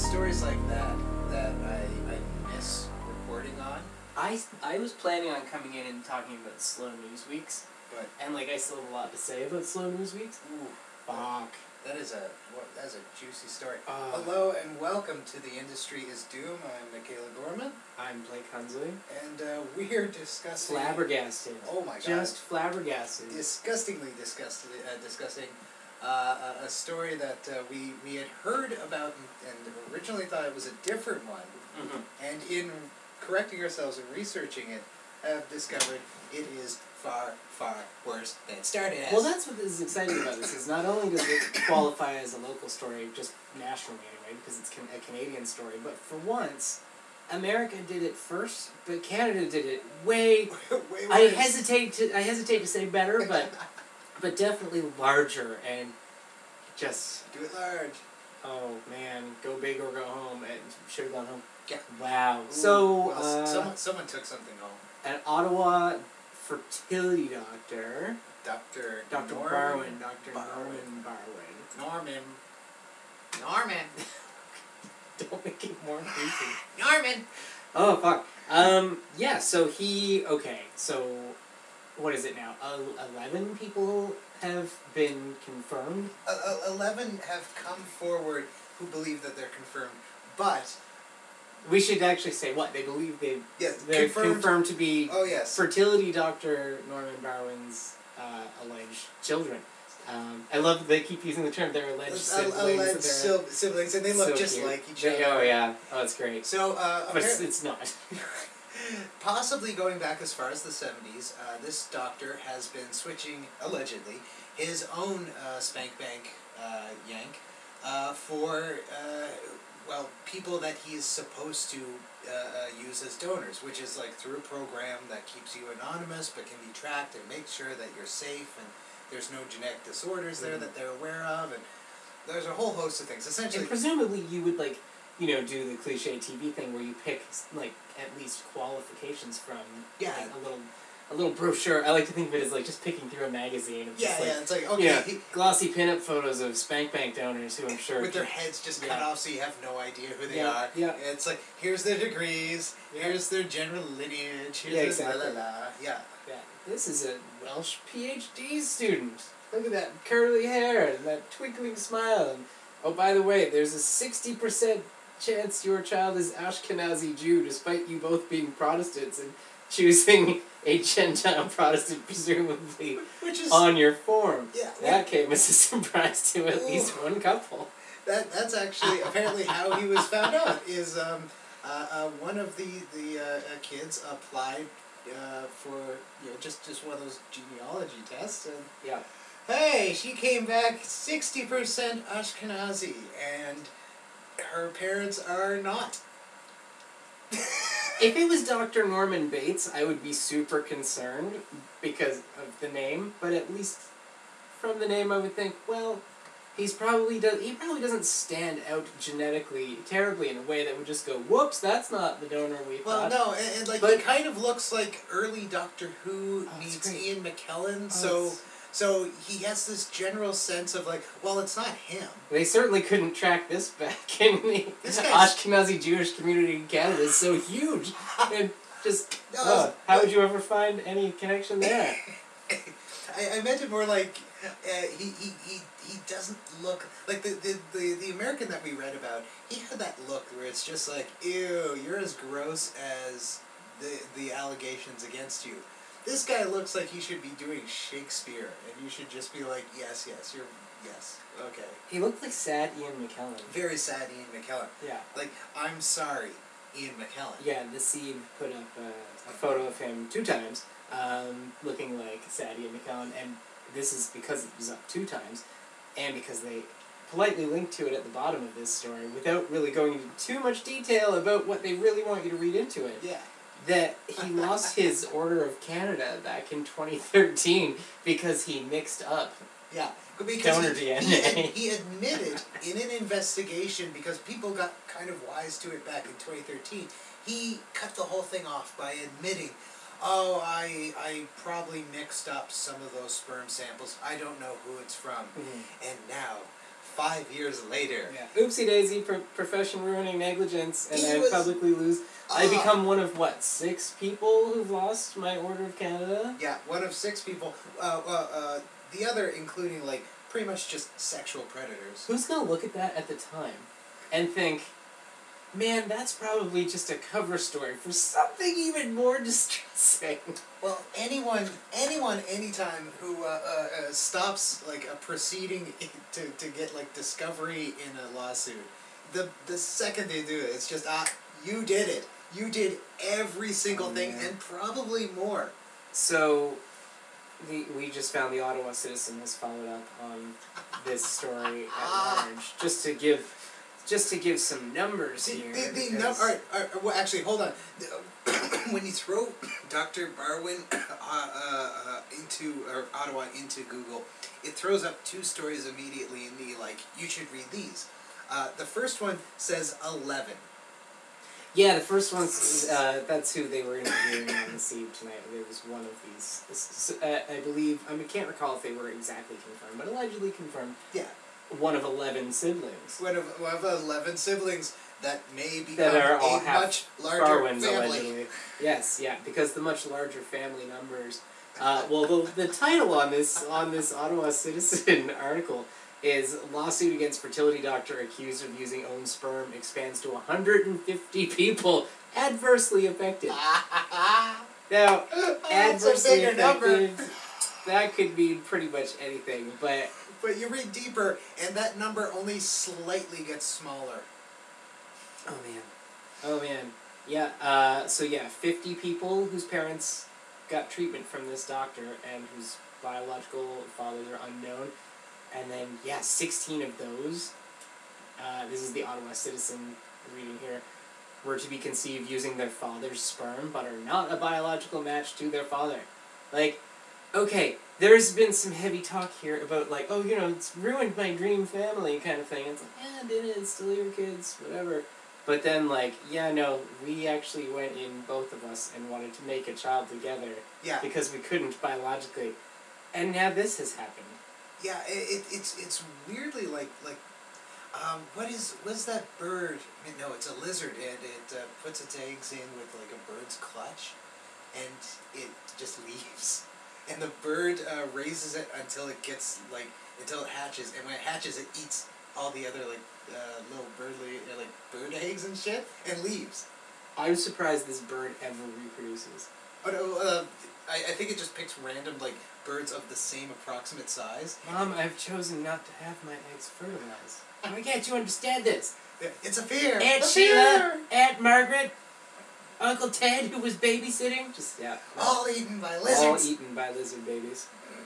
stories like that I miss reporting on. I was planning on coming in and talking about slow news weeks, But and I still have a lot to say about slow news weeks. ooh, Fuck. that is a juicy story. Hello and welcome to The Industry is Doom. I'm Michaela Gorman, I'm Blake Hunsley. and we're discussing Flabbergasted. Oh my god! Just flabbergasted. Disgusting. A story that we had heard about and originally thought it was a different one, and in correcting ourselves and researching it, have discovered it is far, far worse than it started as. Well, that's what is exciting about this, is not only does it qualify as a local story, just nationally anyway, because it's a Canadian story, but for once, America did it first, but Canada did it way Way I worse. hesitate to say better, but definitely larger, and just, Do it large. oh man, go big or go home, and should have gone home. Yeah. Wow. Ooh, So, well, someone took something home. an Ottawa fertility doctor, Dr. Dr. Norman Barwin, Dr. Barwin. Norman Barwin. Norman. Don't make it more creepy. Norman. Oh, fuck. Yeah, so so, what is it now? 11 people have been confirmed? 11 have come forward who believe that they're confirmed, but We should actually say what? They believe yes, they're confirmed to be Oh yes. fertility doctor Norman Barwin's alleged children. I love that they keep using the term they're alleged siblings. Alleged siblings, and they look so just cute. like each other. Oh yeah, oh that's great. So But it's not. possibly going back as far as the 70s, this doctor has been switching, allegedly, his own spank bank yank for, people that he's supposed to use as donors, which is like through a program that keeps you anonymous but can be tracked and makes sure that you're safe and there's no genetic disorders there that they're aware of, and there's a whole host of things. Essentially, And presumably you would do the cliche TV thing where you pick at least qualifications from a little brochure. I like to think of it as just picking through a magazine. Of just it's like, okay, glossy pinup photos of spank bank donors who I'm sure with their heads just cut off so you have no idea who they Yeah, are. yeah. It's like, here's their degrees, here's their general lineage, here's Yeah, their exactly. la la la. Yeah. Yeah, this is a Welsh PhD student. Look at that curly hair and that twinkling smile. And, oh, by the way, there's a 60% chance your child is Ashkenazi Jew, despite you both being Protestants and choosing a Gentile Protestant, presumably, Which is on your form. Yeah. That came as a surprise to at least one couple. That's actually apparently how he was found out. Is one of the kids applied for just one of those genealogy tests, and Yeah. hey, she came back 60% Ashkenazi, and her parents are not. If it was Dr. Norman Bates, I would be super concerned because of the name, but at least from the name I would think, well, he probably doesn't stand out genetically terribly in a way that would just go, whoops, that's not the donor we Well, thought. no, and he kind of looks like early Doctor Who meets great. Ian McKellen, Oh, so he has this general sense of well, it's not him. They certainly couldn't track this back in the This guy's- Ashkenazi Jewish community in Canada is so huge. And just, No, how would you ever find any connection there? I meant it more like he doesn't look like the American that we read about. He had that look where it's just like, ew, you're as gross as the allegations against you. This guy looks like he should be doing Shakespeare, and you should just be like, yes, okay. He looked like sad Ian McKellen. Very sad Ian McKellen. Yeah. Like, I'm sorry, Ian McKellen. Yeah, the Seed put up a photo of him 2 times, looking like sad Ian McKellen, and this is because it was up 2 times, and because they politely linked to it at the bottom of this story without really going into too much detail about what they really want you to read into it. Yeah. That he lost his Order of Canada back in 2013 because he mixed up. Yeah, because Donor DNA. he admitted in an investigation, because people got kind of wise to it back in 2013, he cut the whole thing off by admitting, oh, I probably mixed up some of those sperm samples. I don't know who it's from. Mm-hmm. And now, 5 years later. Yeah. Oopsie daisy, profession ruining negligence, and He I was- publicly lose. I Ah. become one of, 6 people who've lost my Order of Canada? Yeah, one of 6 people. The other including, like, pretty much just sexual predators. Who's gonna look at that at the time and think, man, that's probably just a cover story for something even more distressing? Well, anyone, anytime who stops, like, a proceeding to get, like, discovery in a lawsuit, the second they do it, it's just, you did it. You did every single thing, man. and probably more. So, we just found the Ottawa Citizen has followed up on this story at large, just to give some numbers here. Well, actually, hold on. When you throw Dr. Barwin Ottawa into Google, it throws up 2 stories immediately in the, like, you should read these. The first one says 11. Yeah, the first one's, that's who they were interviewing on the Siege tonight. There was one of these, I believe, I can't recall if they were exactly confirmed, but allegedly confirmed. Yeah. One of 11 siblings. One of 11 siblings that may become That are all a half much larger Barwins, family. allegedly. Yes, yeah, because the much larger family numbers. Well, the title on this Ottawa Citizen article is "Lawsuit Against Fertility Doctor Accused of Using Own Sperm Expands to 150 People Adversely Affected." Now, adversely a bigger affected, number. that could mean pretty much anything, but... But you read deeper, and that number only slightly gets smaller. Oh man. Yeah, so 50 people whose parents got treatment from this doctor and whose biological fathers are unknown. And then, 16 of those, this is the Ottawa Citizen reading here, were to be conceived using their father's sperm, but are not a biological match to their father. Like, okay, there's been some heavy talk here about, like, oh, it's ruined my dream family kind of thing. It's like, did it? It's still your kids, whatever. But then, like, we actually went in, both of us, and wanted to make a child together. Yeah. Because we couldn't biologically. And now this has happened. Yeah, it's weirdly like what's that bird? No, it's a lizard, and it puts its eggs in with, like, a bird's clutch, and it just leaves, and the bird raises it until it gets, like, until it hatches, and when it hatches, it eats all the other, like, little bird eggs and shit, and leaves. I'm surprised this bird ever reproduces. Oh no, I think it just picks random, like, birds of the same approximate size. Mom, I've chosen not to have my eggs fertilized. Why can't you understand this? It's a fear. Aunt a Sheila, fear. Aunt Margaret, Uncle Ted, who was babysitting. All eaten by lizards. All eaten by lizard babies.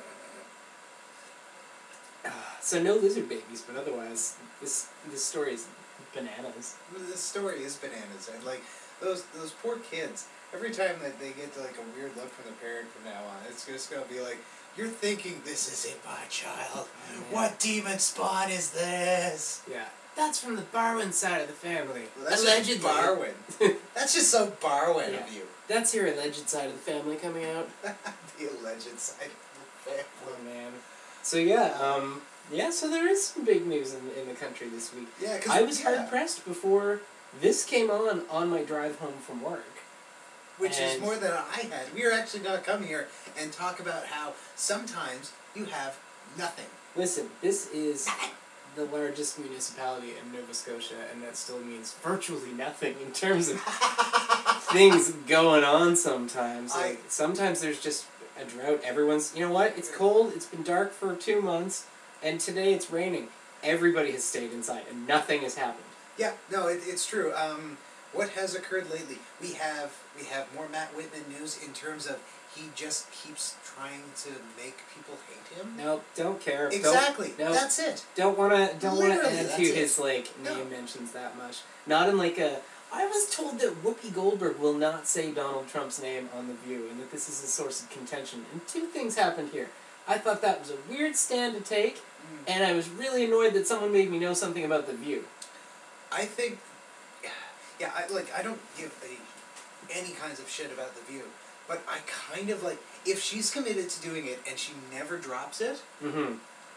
So no lizard babies, but otherwise, this story is bananas. This story is bananas, and, like, those poor kids. Every time that they get, like, a weird look from the parent from now on, it's just gonna be like, you're thinking this isn't my child. What demon spawn is this? Yeah. That's from the Barwin side of the family. Well, that's allegedly. just Barwin. That's just so Barwin Yeah. of you. That's your alleged side of the family coming out. The alleged side of the family. Oh man. So so there is some big news in the country this week. Yeah, I was hard pressed before this came on my drive home from work. Which is more than I had. We are actually going to come here and talk about how sometimes you have nothing. Listen, this is the largest municipality in Nova Scotia, and that still means virtually nothing in terms of things going on sometimes. Like, sometimes there's just a drought. Everyone's, you know what? It's cold. It's been dark for 2 months, and today it's raining. Everybody has stayed inside, and nothing has happened. Yeah, no, it's true. What has occurred lately? We have more Matt Whitman news in terms of he just keeps trying to make people hate him. No, don't care. Exactly. That's it. Don't wanna add Literally, to his name mentions that much. Not in like a. I was told that Whoopi Goldberg will not say Donald Trump's name on The View, and that this is a source of contention. And 2 things happened here. I thought that was a weird stand to take, and I was really annoyed that someone made me know something about The View. I think. Yeah, I don't give any kinds of shit about The View, but I kind of like, if she's committed to doing it and she never drops it,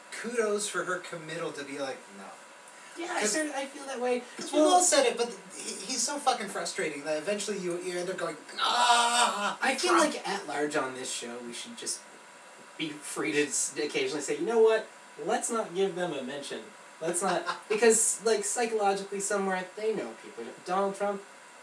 kudos for her committal to be like, no. Yeah, I feel that way. Because we've all said it, but he's so fucking frustrating that eventually you end up going, I feel Trump. like at large on this show, we should just be free to occasionally say, you know what? Let's not give them a mention. Let's not, because like psychologically somewhere they know people. Donald Trump.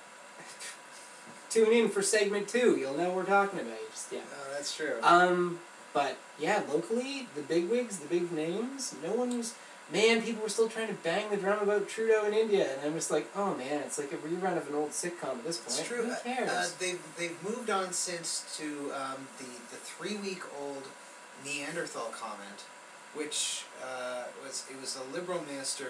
Tune in for segment 2. You'll know what we're talking about. Oh, that's true. But yeah, locally, the bigwigs, the big names, no one was. Man, people were still trying to bang the drum about Trudeau in India, and I'm just like, oh man, it's like a rerun of an old sitcom at this point. It's true. Who cares? They've moved on since to the 3-week-old Neanderthal comment, which was a Liberal minister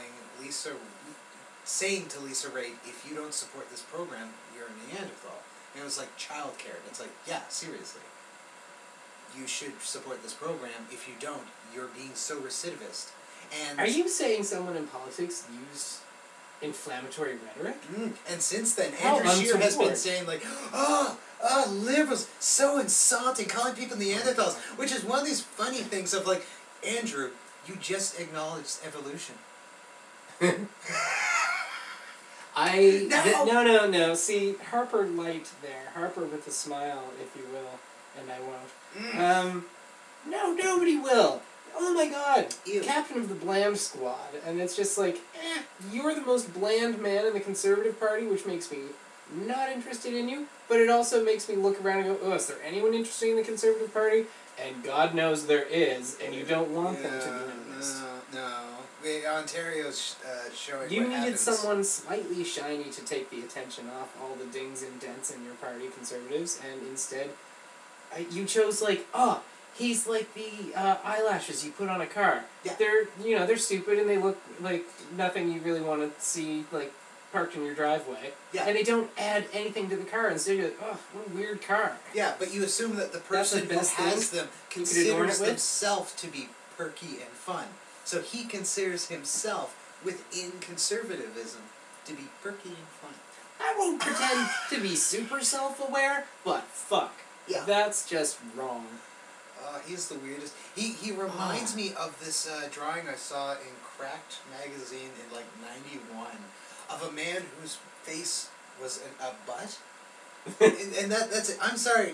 saying to Lisa Raitt, if you don't support this program, you're a Neanderthal. And it was like childcare. It's like, yeah, seriously. You should support this program. If you don't, you're being so recidivist. And are you saying someone in politics used inflammatory rhetoric? And since then, How Andrew Scheer has been untoward. saying like, liberals, so insulting, calling people Neanderthals, which is one of these funny things of like, Andrew, you just acknowledged evolution. No. See, Harper light there. Harper with a smile, if you will, and I won't. No, nobody will. Oh my god. Ew. Captain of the Bland Squad. And it's just like, you're the most bland man in the Conservative Party, which makes me not interested in you, but it also makes me look around and go, is there anyone interesting in the Conservative Party? And God knows there is, and you don't want them to be noticed. No. Ontario's showing You what needed happens. someone slightly shiny to take the attention off all the dings and dents in your party, Conservatives, and instead, you chose he's like the eyelashes you put on a car. Yeah. They're stupid and they look like nothing you really want to see parked in your driveway. Yeah. And they don't add anything to the car. Instead, you're like, oh, what a weird car. Yeah, but you assume that the person who best has thing them you could adorn considers it with? themselves to be perky and fun. So he considers himself within conservatism to be perky and fun. I won't pretend to be super self-aware, but fuck. Yeah. That's just wrong. He's the weirdest. He reminds me of this drawing I saw in Cracked magazine in like '91 of a man whose face was a butt. and that's it. I'm sorry.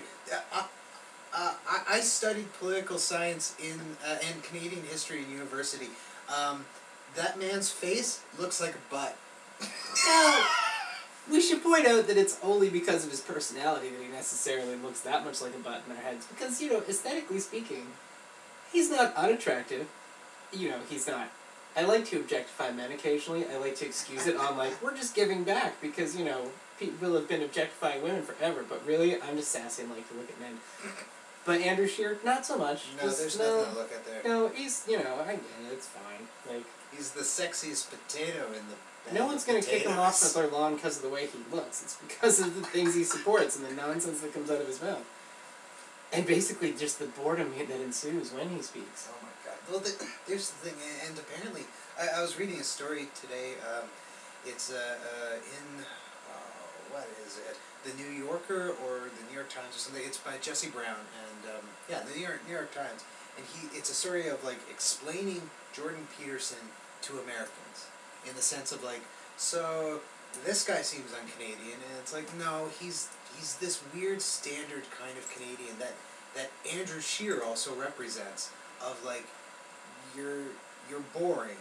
I studied political science and Canadian history in university. That man's face looks like a butt. Now, we should point out that it's only because of his personality that he necessarily looks that much like a butt in our heads. Because, aesthetically speaking, he's not unattractive. He's not. I like to objectify men occasionally. I like to excuse it on, we're just giving back because, people have been objectifying women forever. But really, I'm just sassy and like to look at men. But Andrew Scheer, not so much. No, there's nothing to look at there. No, he's, I get it, it's fine. He's the sexiest potato in the bag No one's of going to kick him off potatoes. their lawn because of the way he looks. It's because of the things he supports and the nonsense that comes out of his mouth. And basically just the boredom that ensues when he speaks. Oh my god. Well, there's the thing, and apparently, I was reading a story today, it's in, what is it? The New Yorker or the New York Times or something. It's by Jesse Brown, and the New York Times. And it's a story of explaining Jordan Peterson to Americans in the sense of so this guy seems un-Canadian, and it's no, he's this weird standard kind of Canadian that Andrew Scheer also represents of you're boring,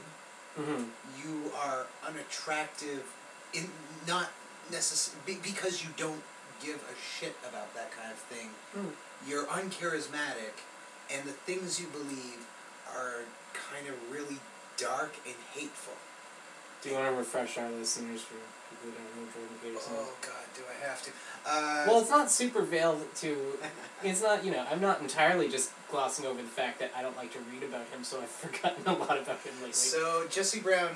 you are unattractive, not necessarily because you don't give a shit about that kind of thing. You're uncharismatic, and the things you believe are kind of really dark and hateful. Do you want to refresh our listeners for people who don't know Jordan Peterson? Oh god, do I have to? Well, it's not super veiled to... It's not, I'm not entirely just glossing over the fact that I don't like to read about him, so I've forgotten a lot about him lately. So, Jesse Brown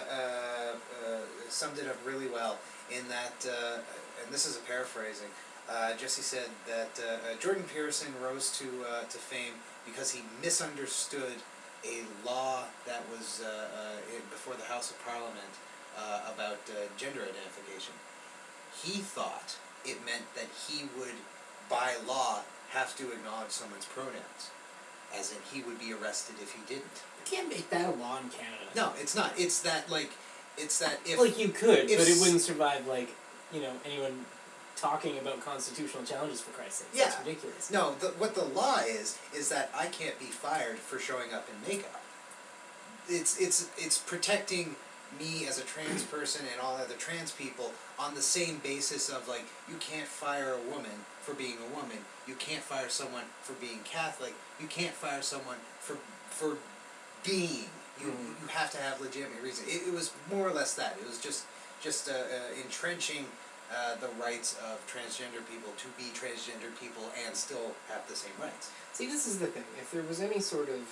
summed it up really well in that, and this is a paraphrasing, Jesse said that Jordan Peterson rose to fame because he misunderstood a law that was before the House of Parliament about gender identification. He thought it meant that he would, by law, have to acknowledge someone's pronouns. as in he would be arrested if he didn't. You can't make that a law in Canada. No, it's not. It's that if like you could, if but it wouldn't survive anyone talking about constitutional challenges, for Christ's sake. Yeah. That's ridiculous. No, what the law is that I can't be fired for showing up in makeup. It's protecting me as a trans person and all other trans people on the same basis of like, you can't fire a woman for being a woman, you can't fire someone for being Catholic, you can't fire someone for being. You have to have legitimate reason. It was more or less that. It was just entrenching the rights of transgender people to be transgender people and still have the same rights. See, this is the thing. If there was any sort of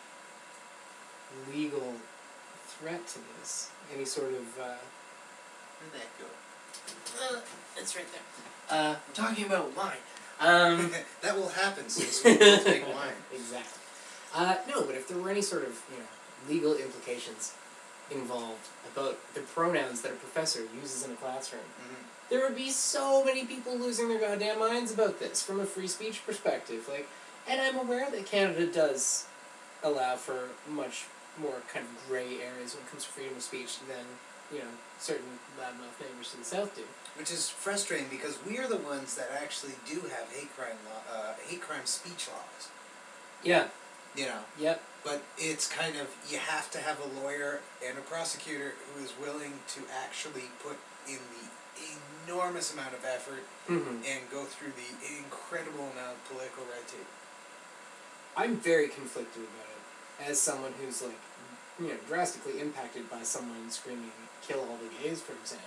legal threat to this, any sort of... Where'd that go? It's right there. I'm talking about wine. That will happen since we both take wine. Exactly. No, but if there were any sort of, legal implications involved about the pronouns that a professor uses in a classroom, there would be so many people losing their goddamn minds about this from a free speech perspective. And I'm aware that Canada does allow for much more kind of grey areas when it comes to freedom of speech than, certain loudmouth neighbors to the south do. Which is frustrating because we are the ones that actually do have hate crime speech laws. Yeah. Yep. But it's kind of, you have to have a lawyer and a prosecutor who is willing to actually put in the enormous amount of effort and go through the incredible amount of political red tape. I'm very conflicted about it as someone who's drastically impacted by someone screaming "kill all the gays," for example.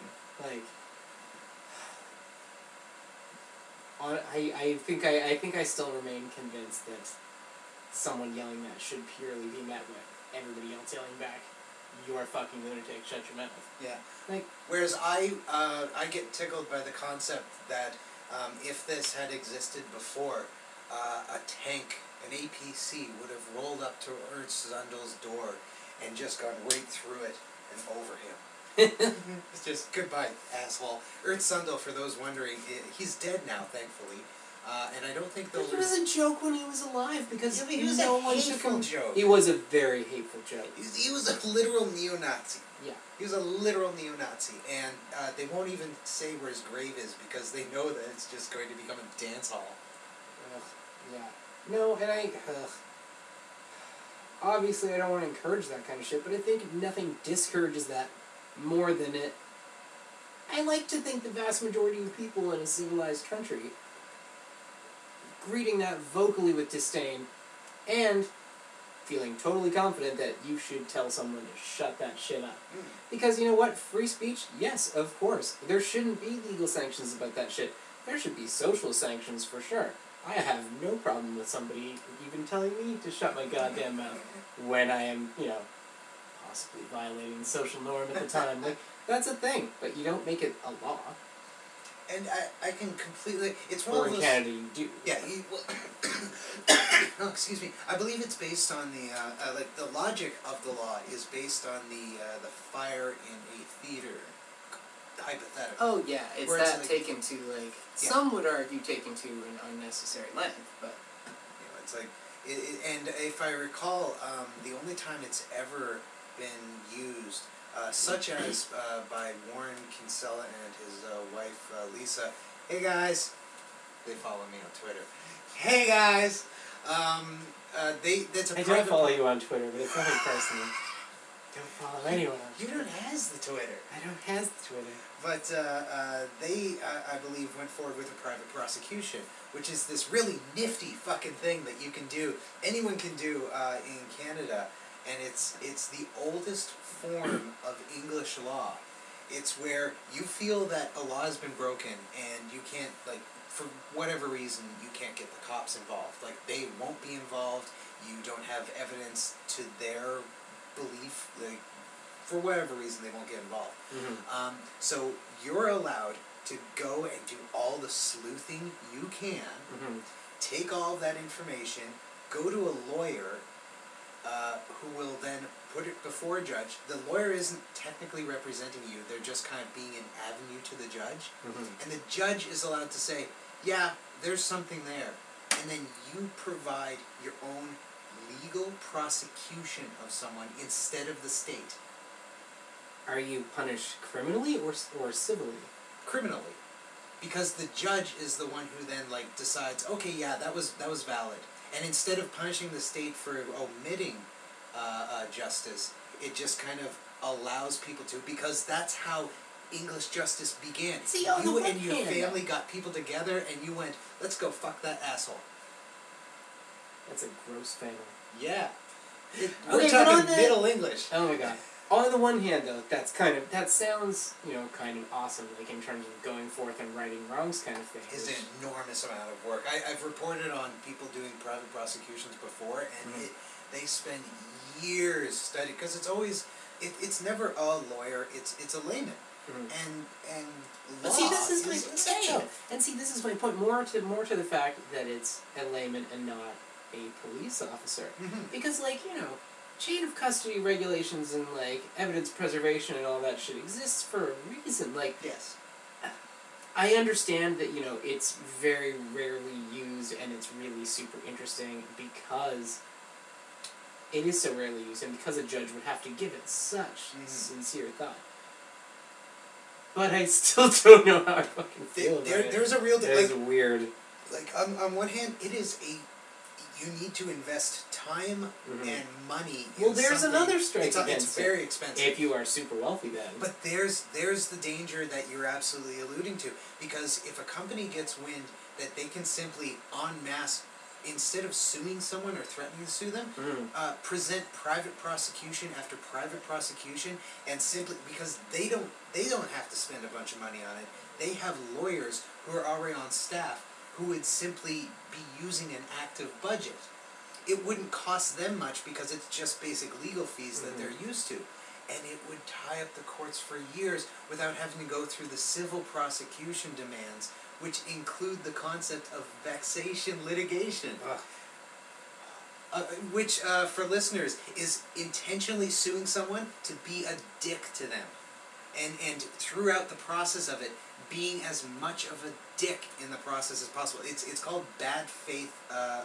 I think I still remain convinced that someone yelling that should purely be met with everybody else yelling back, "You are fucking lunatic, shut your mouth." Yeah. Whereas I get tickled by the concept that if this had existed before, a tank, an APC, would have rolled up to Ernst Zundel's door and just gone right through it and over him. It's just, goodbye, asshole. Ernst Zundel, for those wondering, he's dead now, thankfully. And I don't think those It was a joke when he was alive because he was a hateful joke. He was a very hateful joke. He was a literal neo-Nazi. Yeah. He was a literal neo-Nazi, and they won't even say where his grave is because they know that it's just going to become a dance hall. Yeah. No, and obviously I don't want to encourage that kind of shit, but I think nothing discourages that more than it. I like to think the vast majority of people in a civilized country greeting that vocally with disdain and feeling totally confident that you should tell someone to shut that shit up. Because you know what? Free speech, yes, of course. There shouldn't be legal sanctions about that shit. There should be social sanctions for sure. I have no problem with somebody even telling me to shut my goddamn mouth when I am, possibly violating the social norm at the time. That's a thing, but you don't make it a law. And I can completely... It's one or of those... in Canada you do. Yeah, oh, excuse me. I believe it's based on the... the logic of the law is based on the fire in a theater hypothetical. Oh, yeah. It's where that taken to, some would argue taken to an unnecessary length, but... it's like... and if I recall, the only time it's ever been used... such as by Warren Kinsella and his wife Lisa. Hey guys, they follow me on Twitter. Hey guys, that's a. I don't follow you on Twitter, but it's nothing personal. Don't follow anyone on You Twitter. don't has the Twitter. I don't has the Twitter. But they, I believe, went forward with a private prosecution, which is this really nifty fucking thing that you can do. Anyone can do in Canada. And it's the oldest form of English law. It's where you feel that a law has been broken and you can't, for whatever reason, you can't get the cops involved. They won't be involved, you don't have evidence to their belief, for whatever reason they won't get involved. So you're allowed to go and do all the sleuthing you can, take all of that information, go to a lawyer, who will then put it before a judge. The lawyer isn't technically representing you, they're just kind of being an avenue to the judge. And the judge is allowed to say, yeah, there's something there. and then you provide your own legal prosecution of someone instead of the state. Are you punished criminally or civilly? Criminally. Because the judge is the one who then like decides, okay, yeah, that was valid. And instead of punishing the state for omitting justice, it just kind of allows people to, because that's how English justice began. See, on you the and your one hand, family got people together and you went, let's go fuck that asshole. That's a gross family. Yeah. Okay, We're but on talking the- Middle English. Oh my god. On the one hand, though, that sounds, kind of awesome, like in terms of going forth and righting wrongs kind of thing. Is an enormous amount of work. I've reported on people doing private prosecutions before, and they spend years studying, because it's always, it's never a lawyer, it's a layman. And law But see, this is my essential. point. And see, this is my point. More to the fact that it's a layman and not a police officer, because chain of custody regulations and evidence preservation and all that shit exists for a reason. Yes. I understand that it's very rarely used and it's really super interesting because it is so rarely used and because a judge would have to give it such sincere thought. But I still don't know how I fucking feel about it. There's a real... It's weird. On one hand, it is you need to invest time and money in Well, there's something. another strike against It's very expensive. If you are super wealthy, then. But there's the danger that you're absolutely alluding to. Because if a company gets wind that they can simply en masse, instead of suing someone or threatening to sue them, present private prosecution after private prosecution, and simply because they don't have to spend a bunch of money on it. They have lawyers who are already on staff who would simply be using an active budget. It wouldn't cost them much because it's just basic legal fees that they're used to. And it would tie up the courts for years without having to go through the civil prosecution demands, which include the concept of vexation litigation. Which, for listeners, is intentionally suing someone to be a dick to them. And throughout the process of it, being as much of a dick in the process as possible. It's called bad faith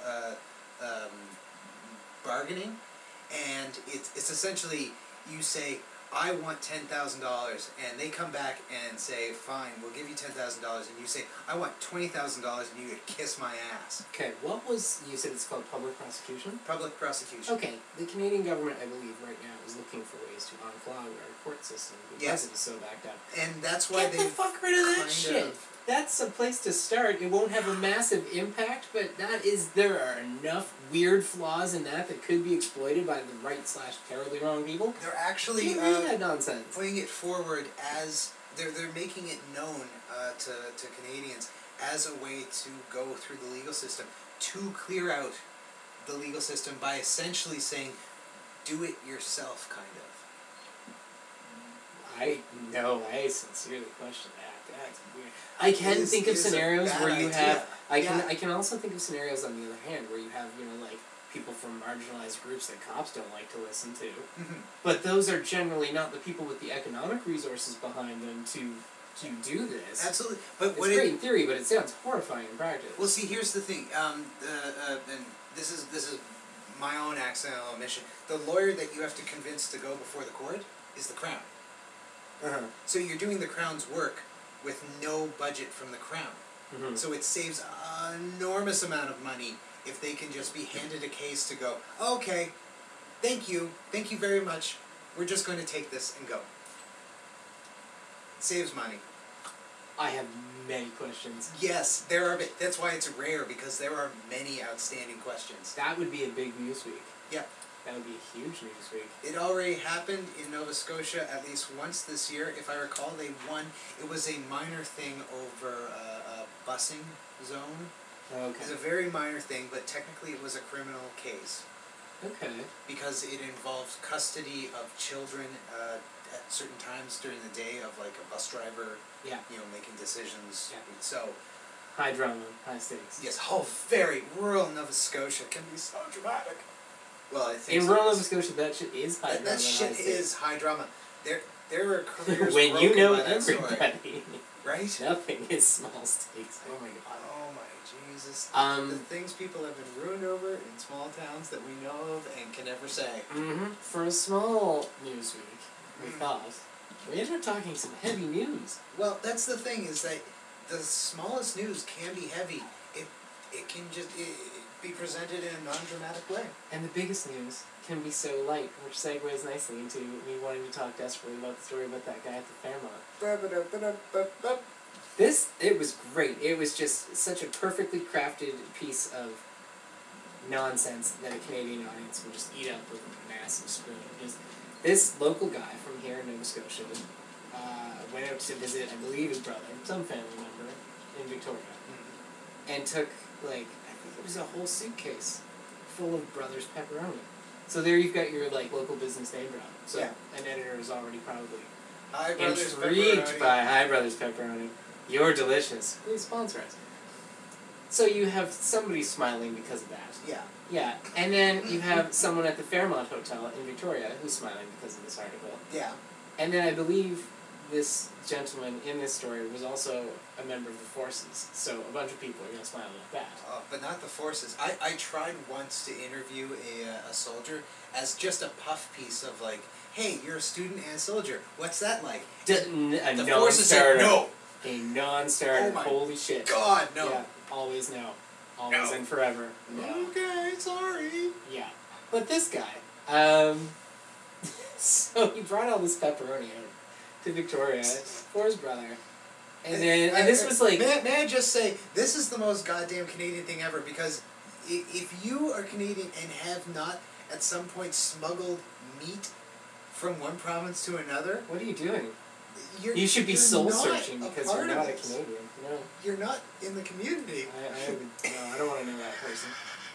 bargaining, and it's essentially you say, I want $10,000, and they come back and say, fine, we'll give you $10,000, and you say, I want $20,000, and you kiss my ass. Okay, you said it's called public prosecution? Public prosecution. Okay, the Canadian government, I believe, right now is looking for ways to unclog our court system because it is so backed up. And that's why Get the fuck rid of that shit. That's a place to start. It won't have a massive impact, but there are enough weird flaws in that could be exploited by the right/terribly wrong people. They're actually that nonsense. putting it forward as they're making it known to Canadians as a way to go through the legal system to clear out the legal system by essentially saying, do it yourself, kind of. I sincerely question that. That's weird. I can think of scenarios where you have. I can also think of scenarios on the other hand where you have people from marginalized groups that cops don't like to listen to, but those are generally not the people with the economic resources behind them to do this. Absolutely, but it's great in theory, but it sounds horrifying in practice. Well, see, here's the thing. And this is my own accidental omission. The lawyer that you have to convince to go before the court is the Crown. So you're doing the Crown's work with no budget from the Crown. So it saves an enormous amount of money if they can just be handed a case to go, okay, thank you very much, we're just going to take this and go. It saves money. I have many questions. Yes, that's why it's rare, because there are many outstanding questions. That would be a big news week. Yeah. That would be a huge news week. It already happened in Nova Scotia at least once this year. If I recall, they won. It was a minor thing over a busing zone. Okay. It's a very minor thing, but technically it was a criminal case. Okay. Because it involved custody of children at certain times during the day of a bus driver, making decisions. Yeah. So. High drama, high stakes. Yes, very rural Nova Scotia can be so dramatic. Well, I think in rural Nova Scotia, that shit is high drama. That shit is high drama. There are careers when broken you know by that everybody, right? Nothing is small stakes. Oh my god. Oh my Jesus. Um, The things people have been ruined over in small towns that we know of and can never say. For a small news week, we thought we ended up talking some heavy news. Well, that's the thing, is that the smallest news can be heavy. It can just be presented in a non-dramatic way. And the biggest news can be so light, which segues nicely into me wanting to talk desperately about the story about that guy at the Fairmont. It was great. It was just such a perfectly crafted piece of nonsense that a Canadian audience would just eat up with a massive spoon. Just this local guy from here in Nova Scotia went out to visit, I believe, his brother, some family member, in Victoria, and took, like, I think it was a whole suitcase full of Brothers Pepperoni. So there you've got your, like, local business name drop. So Yeah. an editor is already probably Hi, Brothers intrigued Pepperoni. by Hi Brothers Pepperoni. You're delicious. Please sponsor us. So you have somebody smiling because of that. Yeah. Yeah, and then you have someone at the Fairmont Hotel in Victoria who's smiling because of this article. Yeah. And then I believe this gentleman in this story was also a member of the forces, so a bunch of people are going to smile about that. But not the forces. I tried once to interview a soldier as just a puff piece of, like, hey, you're a student and a soldier. What's that like? A The forces said non-starter. no. A non-starter. Oh my Holy shit. God, no. Yeah, always no. Always No. and forever. No. Okay, sorry. Yeah. But this guy, so he brought all this pepperoni out to Victoria for his brother. And this was like... May I just say, this is the most goddamn Canadian thing ever, because if you are Canadian and have not at some point smuggled meat from one province to another... What are you doing? You should be soul-searching because you're not a this. Canadian. No. You're not in the community. I don't want to know that person.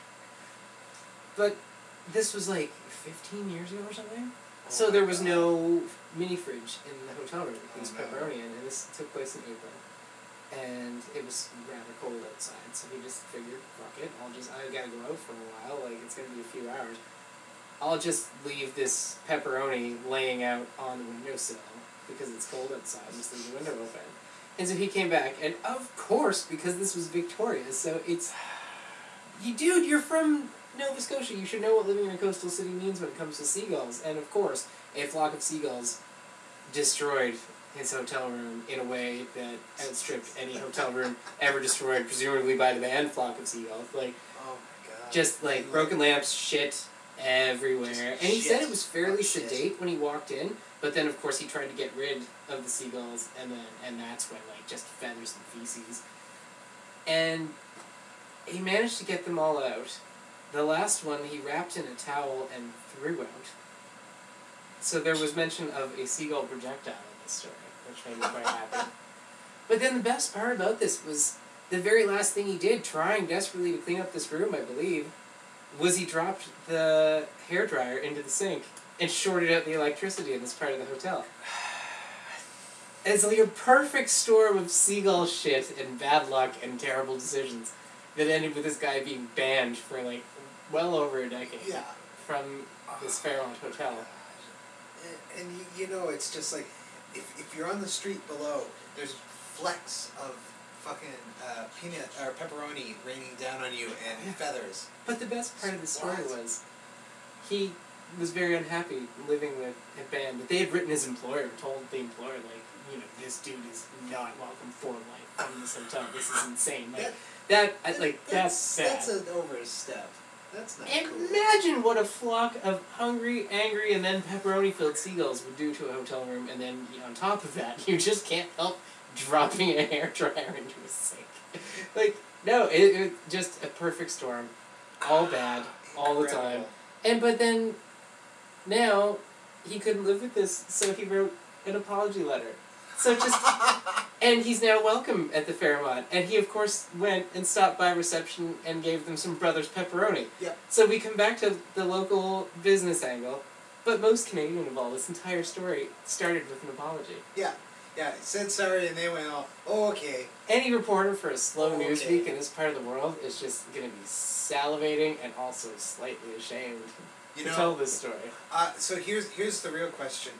But this was like 15 years ago or something? So there was no mini fridge in the hotel room with these pepperoni in, and this took place in April. And it was rather cold outside, so he just figured, fuck it, I gotta go out for a while, like, it's gonna be a few hours. I'll just leave this pepperoni laying out on the windowsill, because it's cold outside, just leave the window open. And so he came back, and of course, because this was Victoria, so it's... Dude, you're from Nova Scotia, you should know what living in a coastal city means when it comes to seagulls. And of course, a flock of seagulls destroyed his hotel room in a way that outstripped any hotel room ever destroyed, presumably by the band Flock of Seagulls. Like, Oh my God. just like broken lamps, shit everywhere. And he said it was fairly sedate when he walked in, but then of course he tried to get rid of the seagulls, and that's when, like, just feathers and feces. And he managed to get them all out. The last one he wrapped in a towel and threw out. So there was mention of a seagull projectile in this story, which made me quite happy. But then the best part about this was the very last thing he did, trying desperately to clean up this room, I believe, was he dropped the hairdryer into the sink and shorted out the electricity in this part of the hotel. It's like a perfect storm of seagull shit and bad luck and terrible decisions that ended with this guy being banned for, like, well over a decade from this Fairmont hotel. And you know, it's just like, if you're on the street below, there's flecks of fucking peanut or pepperoni raining down on you and feathers. But the best part of the story was he was very unhappy living with a band, but they had written his employer, told the employer, like, you know, this dude is not welcome for life from this hotel. This is insane. Like, that's bad. That's an overstep. That's not cool. Imagine what a flock of hungry, angry, and then pepperoni-filled seagulls would do to a hotel room, and then on top of that, you just can't help dropping a hairdryer into a sink. Like, no, it just a perfect storm. All bad, all the time. But then, now, he couldn't live with this, so he wrote an apology letter. So just... And he's now welcome at the Fairmont. And he, of course, went and stopped by reception and gave them some Brothers Pepperoni. Yep. So we come back to the local business angle. But most Canadian of all, this entire story started with an apology. Yeah, said sorry and they went, oh, okay. Any reporter for a slow news okay. week in this part of the world is just going to be salivating and also slightly ashamed to tell this story. So here's the real question.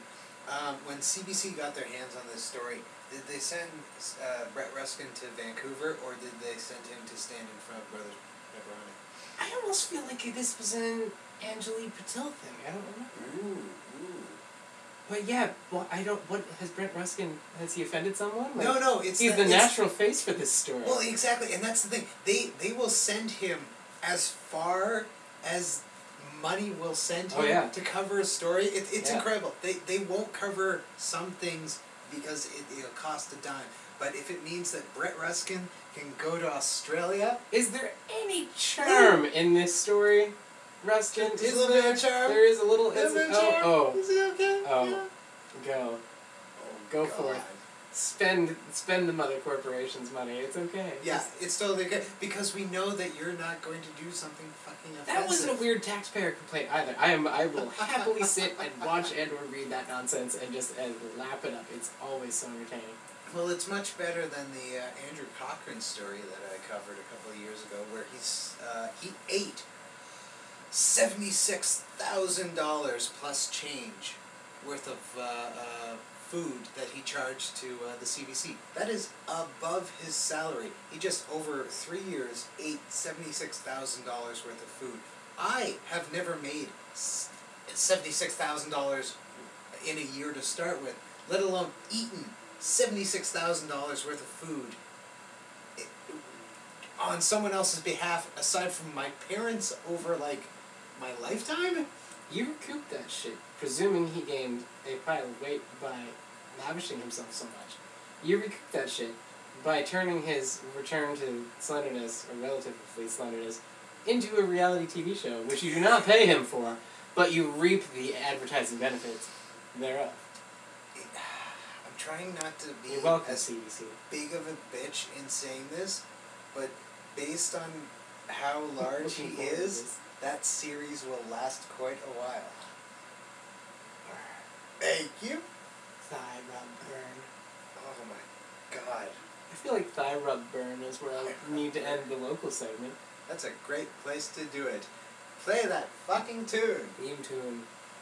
When CBC got their hands on this story, did they send Brett Ruskin to Vancouver, or did they send him to stand in front of Brothers Pepperoni? I almost feel like this was an Angelique Patel thing. I don't remember. Ooh. But yeah, well, I don't. What has Brent Ruskin? Has he offended someone? Like, No, he's the natural face for this story. Well, exactly, and that's the thing. They will send him as far as money will send him to cover a story. It's incredible. They won't cover some things because it'll cost a dime. But if it means that Brett Ruskin can go to Australia, is there any charm in this story? Ruskin, is a little bit of charm. There is a little. Is he okay? Oh, yeah. Go. Go for it. Spend the mother corporation's money. It's okay. Yeah, it's totally okay because we know that you're not going to do something fucking offensive. That wasn't a weird taxpayer complaint either. I will happily sit and watch and/or read that nonsense and just lap it up. It's always so entertaining. Well, it's much better than the Andrew Cochran story that I covered a couple of years ago, where he ate $76,000 plus change worth of food that he charged to the CBC. That is above his salary. He just over 3 years ate $76,000 worth of food. I have never made $76,000 in a year to start with, let alone eaten $76,000 worth of food on someone else's behalf, aside from my parents, over like my lifetime. You recouped that shit, presuming he gained a pile of weight by lavishing himself so much. You recouped that shit by turning his return to slenderness, or relatively slenderness, into a reality TV show, which you do not pay him for, but you reap the advertising benefits thereof. I'm trying not to be as CBC. Big of a bitch in saying this, but based on how large he is, that series will last quite a while. Thank you. Thigh rub burn. Oh my god. I feel like thigh rub burn is where I need to end the local segment. That's a great place to do it. Play that fucking tune. Theme tune.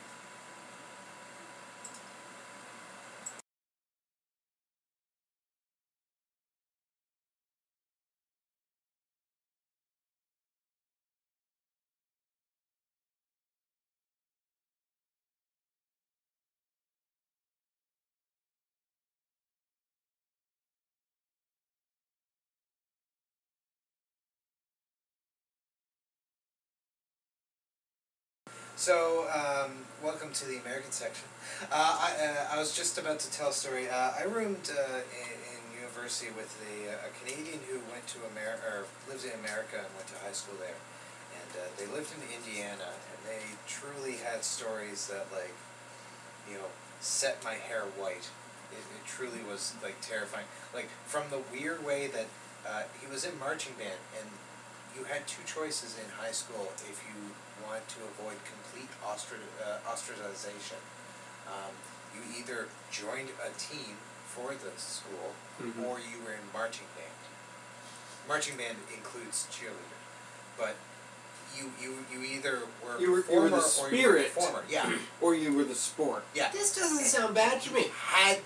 So, welcome to the American section. I was just about to tell a story. I roomed in university with a Canadian who went to America, or lives in America and went to high school there. And they lived in Indiana, and they truly had stories that, like, you know, set my hair white. It truly was, like, terrifying. Like, from the weird way that he was in marching band, and you had two choices in high school if you wanted to avoid complete ostracization. You either joined a team for the school, or you were in marching band. Marching band includes cheerleader, but you either were you were the spirit, or you were a performer, or you were the sport. Yeah. This doesn't sound bad to me. You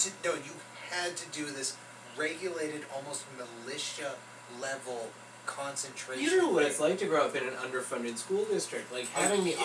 had to do this regulated, almost militia level concentration. You know what it's like to grow up in an underfunded school district, like having the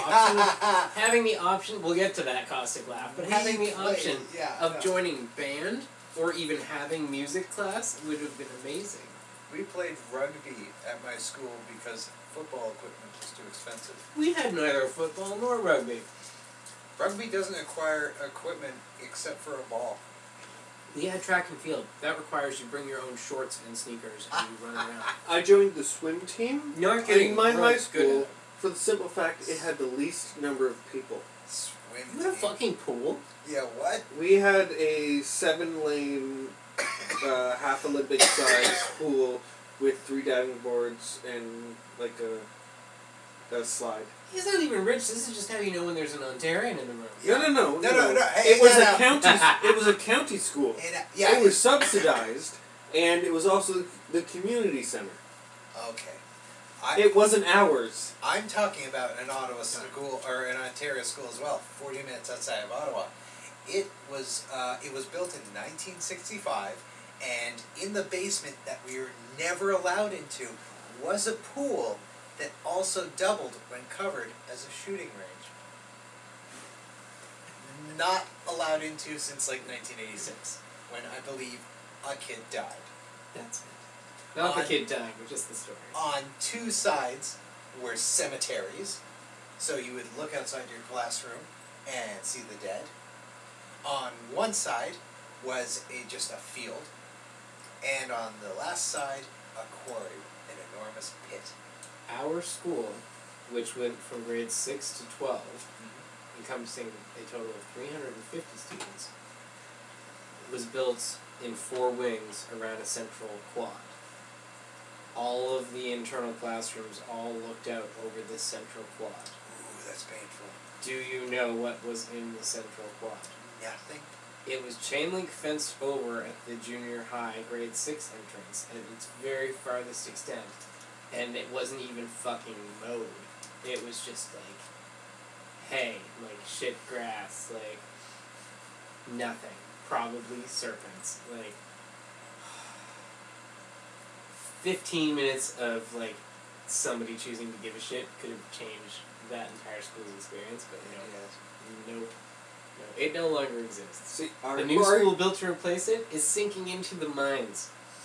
option. We'll get to that caustic laugh, but having the option of joining band or even having music class would have been amazing. We played rugby at my school because football equipment was too expensive. We had neither football nor rugby. Rugby doesn't require equipment except for a ball. Yeah, track and field. That requires you bring your own shorts and sneakers and you run around. I joined the swim team Not kidding. in my high school for the simple fact it had the least number of people. Swim You had a fucking pool? Yeah, what? We had a 7-lane, half Olympic size pool with 3 diving boards and like a slide. He's not even rich. This is just how you know when there's an Ontarian in the room. Yeah. No. Hey, it was a county. It was a county school. Yeah. It was subsidized, and it was also the community center. Okay. It wasn't ours. I'm talking about an Ottawa school, or an Ontario school as well, 40 minutes outside of Ottawa. It was built in 1965, and in the basement that we were never allowed into was a pool that also doubled when covered as a shooting range. Not allowed into since like 1986, when I believe a kid died. That's it. Not the kid dying, but just the story. On two sides were cemeteries, so you would look outside your classroom and see the dead. On one side was just a field, and on the last side, a quarry, an enormous pit. Our school, which went from grades 6 to 12, encompassing a total of 350 students, was built in 4 wings around a central quad. All of the internal classrooms all looked out over this central quad. Ooh, that's painful. Do you know what was in the central quad? Nothing. It was chain link fenced over at the junior high grade 6 entrance at its very farthest extent, and it wasn't even fucking mowed. It was just like hay, like shit grass, like nothing. Probably serpents. Like 15 minutes of like somebody choosing to give a shit could have changed that entire school's experience, but nope. No, it no longer exists. See, the new school built to replace it is sinking into the mines.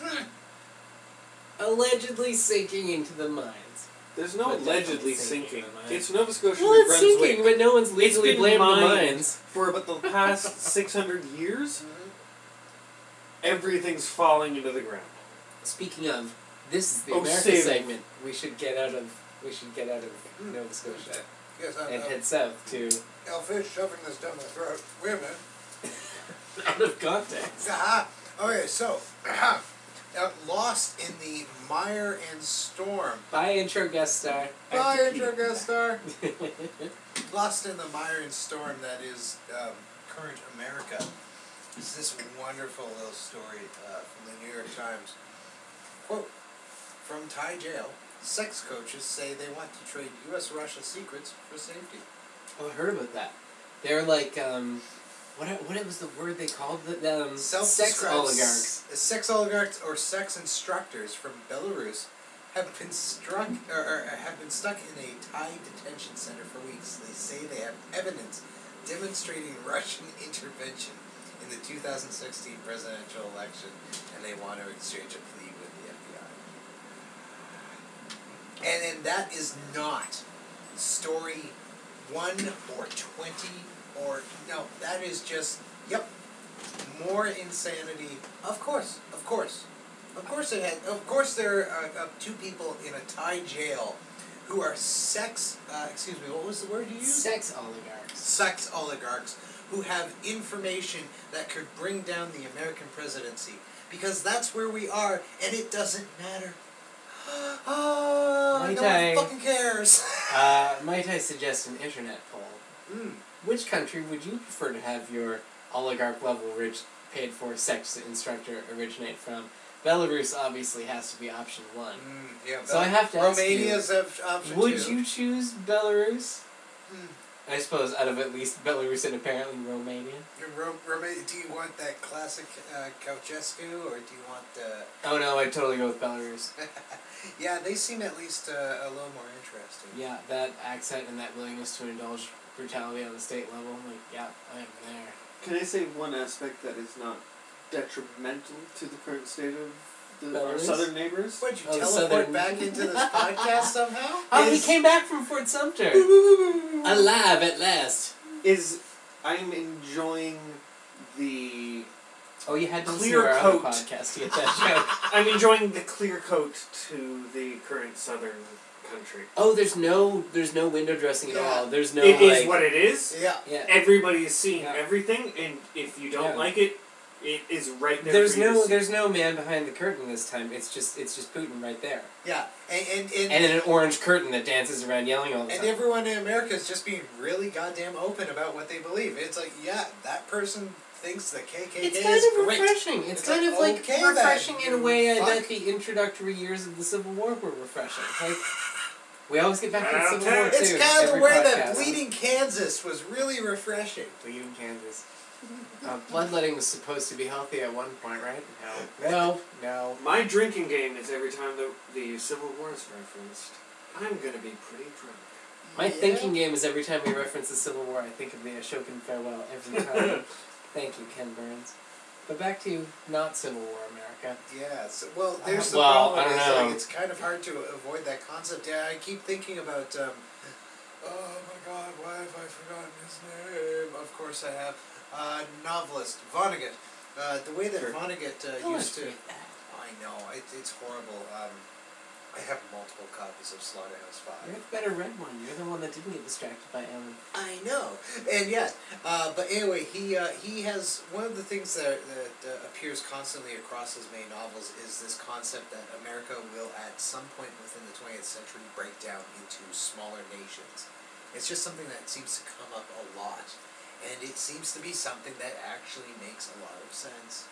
Allegedly sinking into the mines. There's no But allegedly definitely sinking sinking. in the mines. It's Nova Scotia, Well, New it's Brunswick. sinking, but no one's legally been blaming the mined mines. for about the past 600 years. Everything's falling into the ground. Speaking of, this is the Oh, America save it. segment. We should get out of Nova Scotia Yes, and head south to Elfish shoving this down my throat. Wait a minute. out of context. Aha! Okay, so, Lost in the Mire and Storm. Bye, intro guest star. Bye, intro guest star. Lost in the Mire and Storm, that is current America. It's this wonderful little story from the New York Times. Quote, from Thai jail, sex coaches say they want to trade U.S.-Russia secrets for safety. Oh, I heard about that. They're like, what was the word they called them? Sex oligarchs. Sex oligarchs or sex instructors from Belarus have been stuck in a Thai detention center for weeks. They say they have evidence demonstrating Russian intervention in the 2016 presidential election, and they want to exchange a plea with the FBI. And that is not story 1 or 20 or no. That is just more insanity. Of course it had. Of course, there are 2 people in a Thai jail who are excuse me, what was the word you used? Sex oligarchs. Sex oligarchs who have information that could bring down the American presidency. Because that's where we are, and it doesn't matter. Oh, no one fucking cares. Might I suggest an internet poll? Which country would you prefer to have your oligarch-level rich, paid-for sex instructor originate from? Belarus obviously has to be option 1. Yeah, so I have to ask Romania's you, option 2. would you choose Belarus? I suppose out of at least Belarus and apparently Romania. Do you want that classic Ceausescu, or do you want the... Oh no, I'd totally go with Belarus. Yeah, they seem at least a little more interesting. Yeah, that accent and that willingness to indulge brutality on the state level, like, yeah, I am there. Can I say one aspect that is not detrimental to the current state of our southern neighbors? Would you teleport back into this podcast somehow? Oh, he came back from Fort Sumter! Alive at last! I'm enjoying the... Oh, you had to listen clear to our coat. other podcast to get that joke. I'm enjoying the clear coat to the current southern country. Oh, there's no window dressing at all. There's no, It is what it is. Yeah. Everybody is seeing everything, and if you don't like it, it is right there. There's no man behind the curtain this time. It's just Putin right there. Yeah, and an orange curtain that dances around yelling all the time. And everyone in America is just being really goddamn open about what they believe. It's like, yeah, that person thinks the KKK it's is kind of great. refreshing. It's kind of like okay refreshing then. in a way I Fuck. bet the introductory years of the Civil War were refreshing. Like, we always get back to the Civil War too. It's kind of the every way that podcast. Bleeding Kansas was really refreshing. Bleeding Kansas. Bloodletting was supposed to be healthy at one point, right? No. My drinking game is every time the Civil War is referenced, I'm gonna be pretty drunk. My thinking game is every time we reference the Civil War, I think of the Ashokan farewell every time. Thank you, Ken Burns. But back to not Civil War America. Yeah, so, well, there's the well, problem. I don't is, know. like, it's kind of hard to avoid that concept. Yeah, I keep thinking about, oh my god, why have I forgotten his name? Of course I have. Novelist, Vonnegut. The way that Sure. Vonnegut Oh, used to... that's great. I know, it's horrible. I have multiple copies of Slaughterhouse 5. You're the better read one. You're the one that didn't get distracted by Ellen. I know, and yes, but anyway, he has one of the things that appears constantly across his main novels is this concept that America will at some point within the 20th century break down into smaller nations. It's just something that seems to come up a lot, and it seems to be something that actually makes a lot of sense.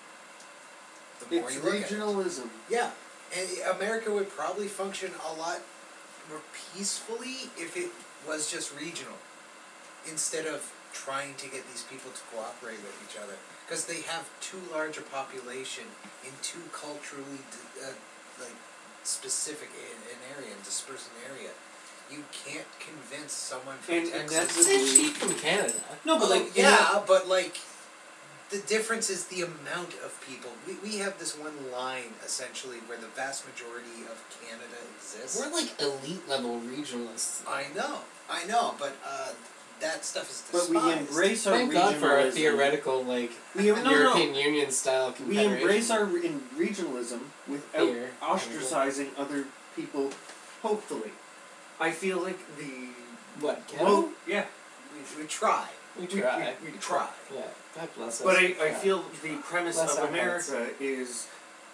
The more It's you look at it. regionalism. Yeah, and America would probably function a lot more peacefully if it was just regional, instead of trying to get these people to cooperate with each other, because they have too large a population in too culturally like specific an area and dispersed an area. You can't convince someone from And Texas. that's It's actually from Canada. No, but Oh, like yeah, but like the difference is the amount of people. We have this one line essentially where the vast majority of Canada exists. We're like elite level regionalists. I know, but that stuff is But despised. we embrace our Thank God for our regionalism. theoretical, like, No. European Union style We confederation. embrace our regionalism without Here. ostracizing other people. Hopefully, I feel like the What, Canada? well, yeah. We try. We try. We try. Yeah, God bless us. But we I try. feel the premise Bless of our hearts. America is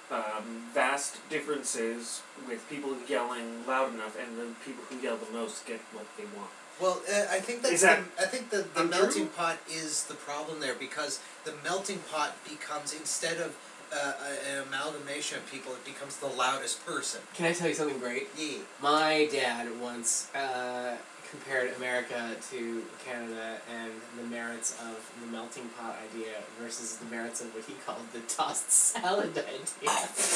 vast differences with people yelling loud enough, and the people who yell the most get what they want. Well, I think that's Is that I think the untrue? melting pot is the problem there, because the melting pot becomes, instead of an amalgamation of people, it becomes the loudest person. Can I tell you something great? Yeah. My dad once compared America to Canada and the merits of the melting pot idea versus the merits of what he called the tossed salad idea.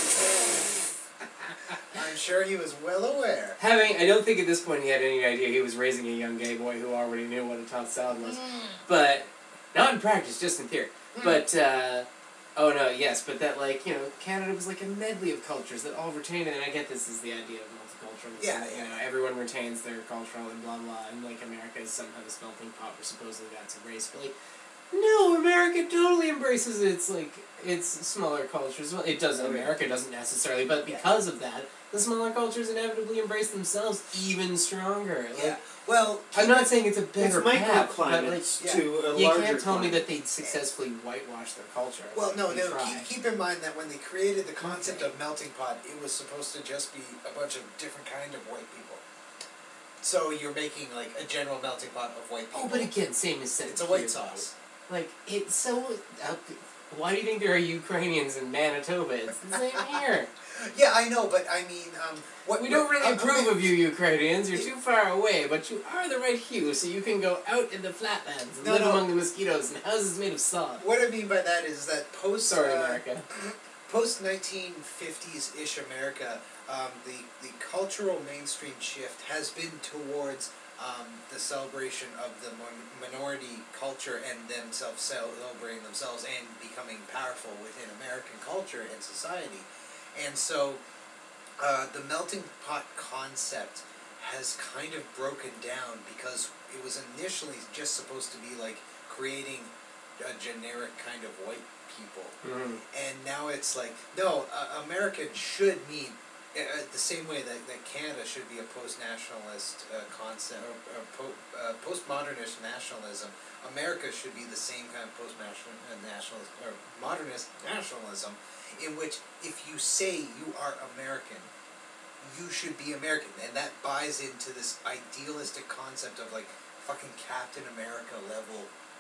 I'm sure he was well aware. I don't think at this point he had any idea he was raising a young gay boy who already knew what a tossed salad was. But, not in practice, just in theory. But, oh no, yes, but that, like, you know, Canada was like a medley of cultures that all retained it, and I get this is the idea of multiculturalism. Yeah, You know, everyone retains their cultural and blah blah, and like America is somehow this melting pot where supposedly that's a race, but like, no, America totally embraces its smaller cultures. Well, it does. America doesn't necessarily, but because of that, the smaller cultures inevitably embrace themselves even stronger. Like, Yeah. Well, I'm not saying it's a better it's path, but like, microclimates to a you larger can't tell me climate. that they successfully whitewashed their culture. Well, Like, no, they no. try. Keep in mind that when they created the concept of melting pot, it was supposed to just be a bunch of different kind of white people. So you're making like a general melting pot of white people. Oh, but again, same as said it's a here, white sauce. Like, it's so... why do you think there are Ukrainians in Manitoba? It's the same here. Yeah, I know, but I mean, what We don't really approve okay. of you Ukrainians. You're too far away, but you are the right hue, so you can go out in the flatlands and No, live no. among the mosquitoes in houses made of sod. What I mean by that is that Sorry, America. post 1950s ish America, the cultural mainstream shift has been towards the celebration of the minority culture and themselves celebrating themselves and becoming powerful within American culture and society. And so the melting pot concept has kind of broken down because it was initially just supposed to be like creating a generic kind of white people. Mm. And now it's like, no, American should mean the same way that Canada should be a post-nationalist concept, or post-modernist nationalism. America should be the same kind of post-nationalist or modernist nationalism, in which if you say you are American, you should be American, and that buys into this idealistic concept of like fucking Captain America level,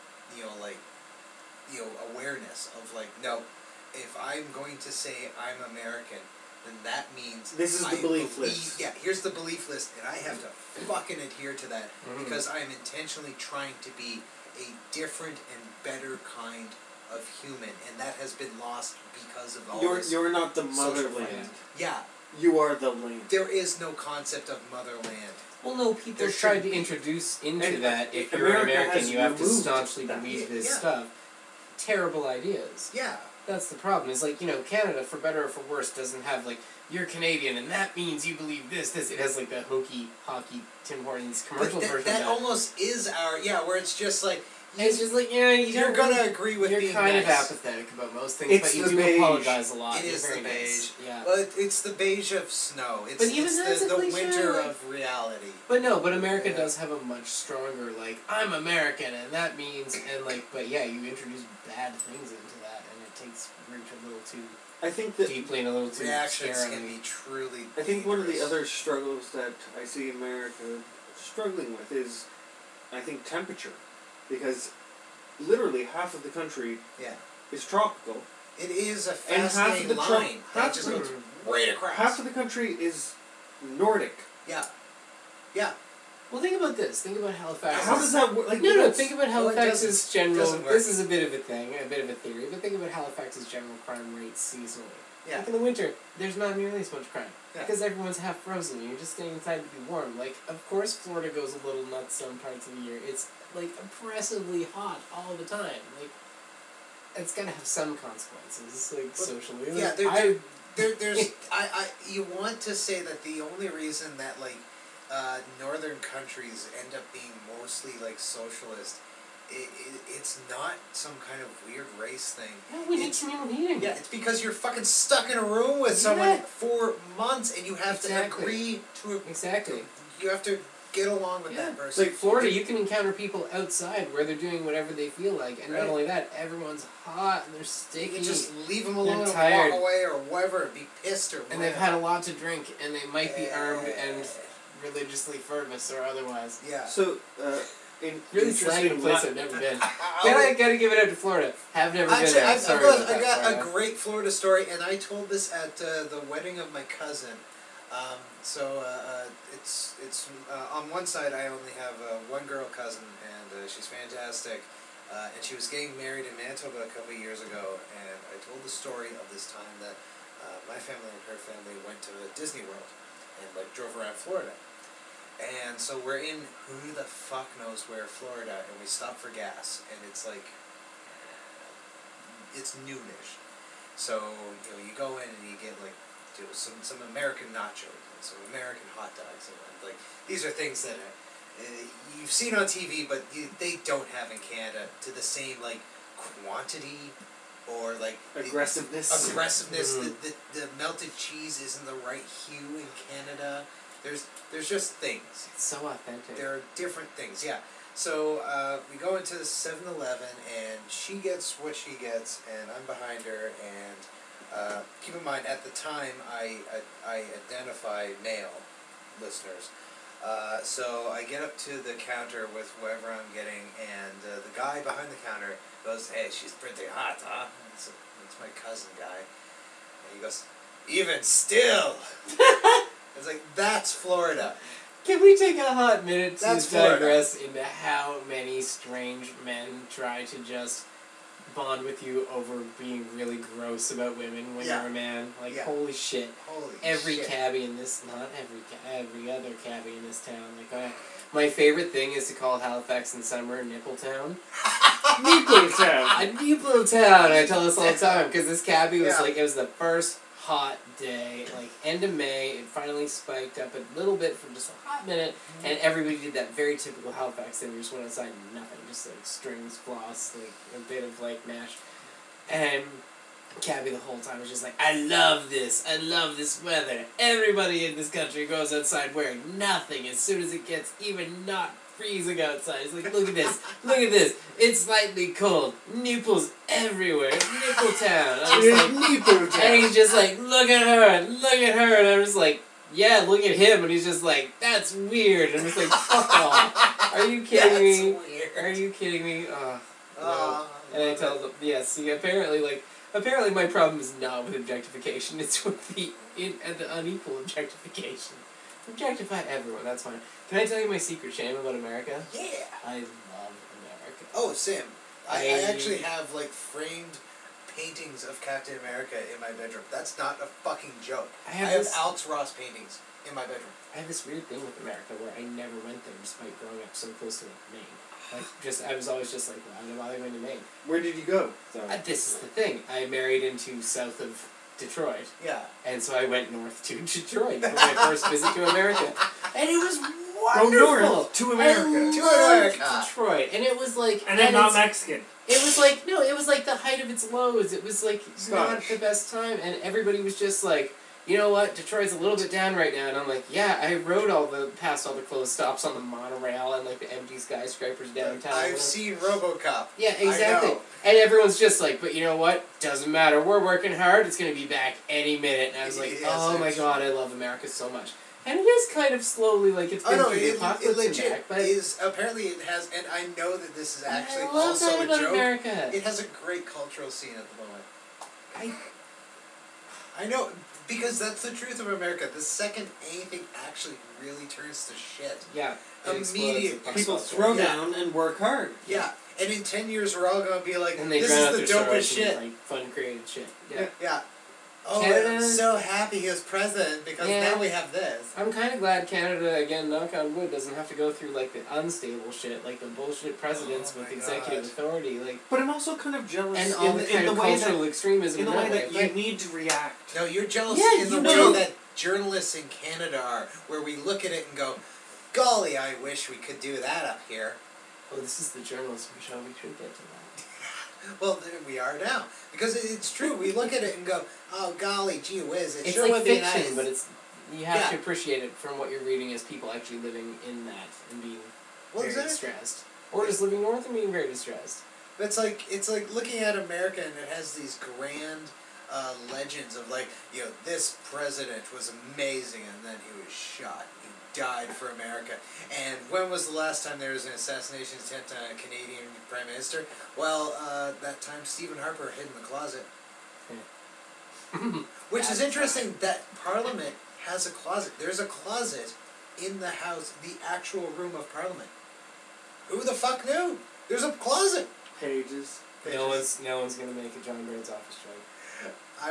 awareness of like, no, if I'm going to say I'm American, then that means This is the I belief believe, list. Yeah, here's the belief list, and I have to fucking adhere to that Mm. because I am intentionally trying to be a different and better kind of human, and that has been lost because of all this. You're not the social motherland. land. Yeah, You are the land. there is no concept of motherland. Well, no, people There tried should to be. introduce into And that if you're an America American, has you have to removed staunchly that. believe this Yeah. stuff. Terrible ideas. Yeah, That's the problem. Is like, Canada, for better or for worse, doesn't have like, you're Canadian and that means you believe this. It has like the hokey hockey Tim Hortons commercial but version that of that. almost is our where it's just like And it's just like, you're you're gonna agree with you're being kind of nice. apathetic about most things, It's but you the do beige. apologize a lot. It You're is very the nice. beige. Yeah. Well, it's the beige of snow. It's, But even it's that's a the cliche, winter like- of reality. But America Yeah. does have a much stronger, like, I'm American, and that means, and like, but yeah, you introduce bad things into that, and it takes root a little too I think that deeply and a little too Reactions can scarily. be truly. I think one of the dangerous. other struggles that I see America struggling with is, I think, temperature, because literally half of the country Yeah. is tropical. It is a And half of fascinating the line that half just of goes right across. Half of the country is Nordic. Yeah. Yeah. Well, think about this. Think about Halifax. How does that work? Like, No, that's- think about Well, it Halifax's general. doesn't work. This is a bit of a thing, a bit of a theory, but think about Halifax's general crime rate seasonally. Yeah. Like in the winter, there's not nearly as much crime Yeah. because everyone's half frozen. You're just staying inside to be warm. Like, of course, Florida goes a little nuts some parts of the year. It's like oppressively hot all the time. Like, it's gotta have some consequences, like Well, socially. Yeah, Like, there's you want to say that the only reason that northern countries end up being mostly like socialist, it's not some kind of weird race thing. yeah, we need it's- communal heating. Yeah, it's because you're fucking stuck in a room with someone Yeah. for months, and you have Exactly. to agree to. Exactly. You have to get along with Yeah. that person. Like Florida, you can encounter people outside where they're doing whatever they feel like, and Right. not only that, everyone's hot and they're You sticky, can just leave them alone and tired. walk away or whatever, and be pissed or and whatever. they've had a lot to drink, and they might be armed and Yeah. religiously fervous or otherwise. Yeah. So, Really slagging a interesting place la- I've never been. I Gotta give it out to Florida. Have never been Actually, there. I've Sorry got, about I that, got a Florida. great Florida story, and I told this at the wedding of my cousin. It's on one side I only have one girl cousin, and she's fantastic, and she was getting married in Manitoba a couple of years ago, and I told the story of this time that my family and her family went to Disney World and drove around Florida. And so we're in who the fuck knows where, Florida, and we stop for gas, and it's it's noonish. So you go in and you get some American nachos and some American hot dogs, and these are things that you've seen on TV, but they don't have in Canada to the same quantity or aggressiveness. aggressiveness. Mm. The melted cheese isn't the right hue in Canada. There's just things. It's so authentic. There are different things, yeah. So we go into the 7-Eleven, and she gets what she gets, and I'm behind her. And keep in mind, at the time, I identify male listeners. So I get up to the counter with whatever I'm getting, and the guy behind the counter goes, "Hey, she's pretty hot, huh?" It's my cousin guy, and he goes, "Even still." It's that's Florida. Can we take a hot minute to That's Florida. digress into how many strange men try to just bond with you over being really gross about women when Yeah. you're a man? Like, Yeah. holy shit. Holy Every shit. cabbie in this, not every other cabbie in this town. My favorite thing is to call Halifax in summer Nippletown. Nippletown. Nippletown, I tell us all the time, because this cabbie was Yeah. it was the first hot day, end of May. It finally spiked up a little bit for just a hot minute, and everybody did that very typical Halifax thing. We just went outside and nothing, just strings, floss, a bit of mash. And Cabby the whole time was just I love this weather. Everybody in this country goes outside wearing nothing as soon as it gets even not freezing outside. It's look at this, it's slightly cold, nipples everywhere, Nippletown. I was and he's just look at her, and I'm just yeah, look at him, and he's just that's weird, and I'm just fuck off. Are you kidding me? Weird. Are you kidding me? Oh, And I tell them, yeah, see, apparently my problem is not with objectification, it's with the unequal objectification. Objectify everyone, that's fine. Can I tell you my secret shame about America? yeah. I love America. Oh, Sam, I I- actually have like framed paintings of Captain America in my bedroom. That's not a fucking joke. I I have have this. Alex Ross paintings in my bedroom. I have this weird thing with America where I never went there despite growing up so close to like Maine. I was always just like, why am I going to Maine? Where did you go? Sorry. This is the thing. I married into south of Detroit, Yeah. and so I went north to Detroit for my first visit to America, and it was Go wonderful. north to America. I To loved America. Detroit, and it was like, And then not it's- Mexican. It was like no, it was like the height of its lows. It was like not Scottish. the best time, and everybody was just like, you know what, Detroit's a little bit down right now, and I'm like, yeah, I rode past all the closed stops on the monorail and like the empty skyscrapers downtown. I've seen RoboCop. Yeah, exactly. I know. And everyone's just like, but you know what? Doesn't matter. We're working hard. It's gonna be back any minute. And I was like, Yes, oh my it's god, I love America so much. And it is kind of slowly like it's been Oh no, through the it apocalypse and legit back, but is. Apparently, it has, and I know that this is actually I love also that a about joke. America. It has a great cultural scene at the moment. I I know, because that's the truth of America. The second anything actually really turns to shit. yeah. It explodes Immediate at the People box throw office. Yeah. down and work hard. Yeah, and in 10 years we're all gonna be like, And they this drown out is the their dopest sorrows shit. in, like fun created shit. Yeah. Yeah. Oh, Canada- I'm so happy he was president because Yeah. now we have this. I'm kind of glad Canada, again, knock on wood, doesn't have to go through like the unstable shit, like the bullshit presidents Oh with my executive God. authority, like, But I'm also kind of jealous and all the kind of way cultural extremism in the way that you but- need to react. No, you're jealous Yeah, in the you way know. that journalists in Canada are, where we look at it and go, golly, I wish we could do that up here. Oh, this is the journalism show. We should get to that. Well, there we are now. Because it's true, we look at it and go, oh golly, gee whiz, it It's sure like would be fiction, nice. but it's you have to Yeah. appreciate it from what you're reading as people actually living in that and being Well, very exactly. distressed, or just living north and being very distressed. It's like looking at America and it has these grand legends of like, you know, this president was amazing and then he was shot. He died for America. And when was the last time there was an assassination attempt on a Canadian Prime Minister? Well, that time Stephen Harper hid in the closet. Which is interesting that Parliament has a closet. There's a closet in the House, the actual room of Parliament. Who the fuck knew? There's a closet! Pages. No one's gonna make a John Bird's office joke.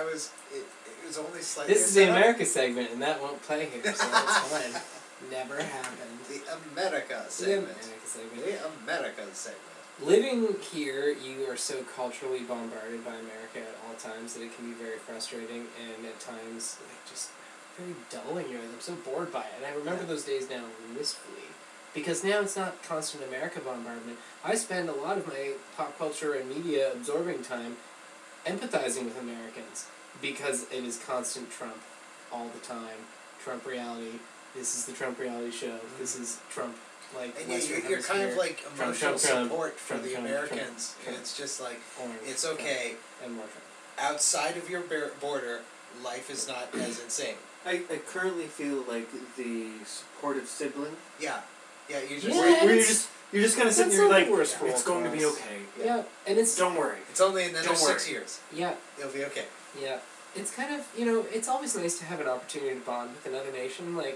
It was only slightly. This is the America segment, and that won't play here, so it's fine. Never happened. The America The segment. America segment. The America segment. Living here, you are so culturally bombarded by America at all times that it can be very frustrating and at times like just very dulling. I'm so bored by it, and I remember those days now wistfully because now it's not constant America bombardment. I spend a lot of my pop culture and media absorbing time empathizing with Americans because it is constant Trump all the time. Trump reality. This is the Trump reality show. This is Trump. Like And Western you're kind of Hemisphere. like emotional Trump, support for Trump, the Trump, Americans. Trump. It's just like, Orange, it's Trump, okay. and more Trump. Outside of your border, life is not as insane. I currently feel like the supportive sibling. Yeah. Yeah, you just. Yeah, Where it's- you're just kind of sitting that's there not like, the worst it's role going to be class. okay. Yeah, and it's Don't worry. It's only another Don't 6 worry. years. yeah, It'll be okay. yeah. It's kind of it's always nice to have an opportunity to bond with another nation. Like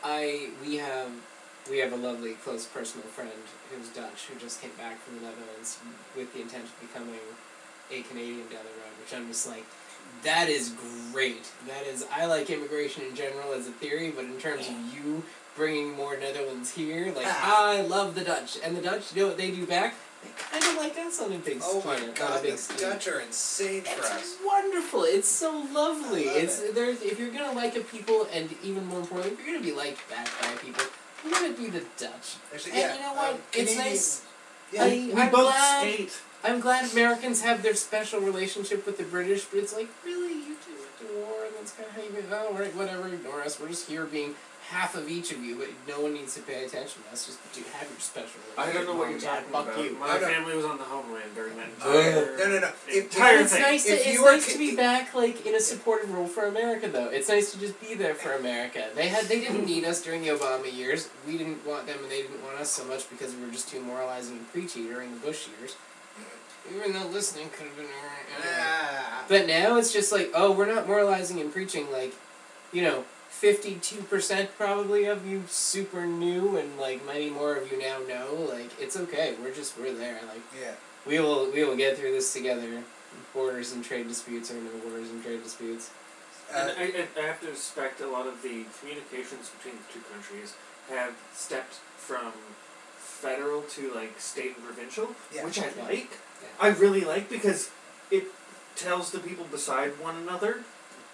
we have a lovely close personal friend who's Dutch who just came back from the Netherlands with the intent of becoming a Canadian down the road, which I'm just like, that is great. That is, I like immigration in general as a theory, but in terms of you bringing more Netherlands here, like I love the Dutch, and the Dutch, you know what they do back? They kind of like us on a big Oh scale, my on a god, big the scale. Dutch are insane for us. It's wonderful. It's so lovely. I love It's there's if you're gonna like a people, and even more importantly, if you're gonna be liked back by people, you're gonna be the Dutch. Actually, And yeah, you know what? It's Canadians- nice. Yeah. We I'm both glad. skate. I'm glad Americans have their special relationship with the British, but it's like, really, you two went to war, and that's kind of how you go, oh, right, whatever, ignore us. We're just here being half of each of you, but no one needs to pay attention to us. Just to have your special relationship. I don't know what Mom you're and Dad, talking fuck about. you. My No. family was on the homeland during that Oh, yeah. entire No. entire It's thing. nice to If it's you were nice to be Ca- back like in a supportive role for America though. It's nice to just be there for America. They didn't need us during the Obama years. We didn't want them and they didn't want us so much because we were just too moralizing and preachy during the Bush years. Even though listening could have been Ah. But now it's just like, oh, we're not moralizing and preaching like, 52% probably of you super new, and like many more of you now know. Like it's okay. We're there. Like Yeah. we will get through this together. Borders and trade disputes or no borders and trade disputes. And I have to respect a lot of the communications between the two countries have stepped from federal to like state and provincial, Yeah. which I Yeah. like. Yeah. I really like because it tells the people beside one another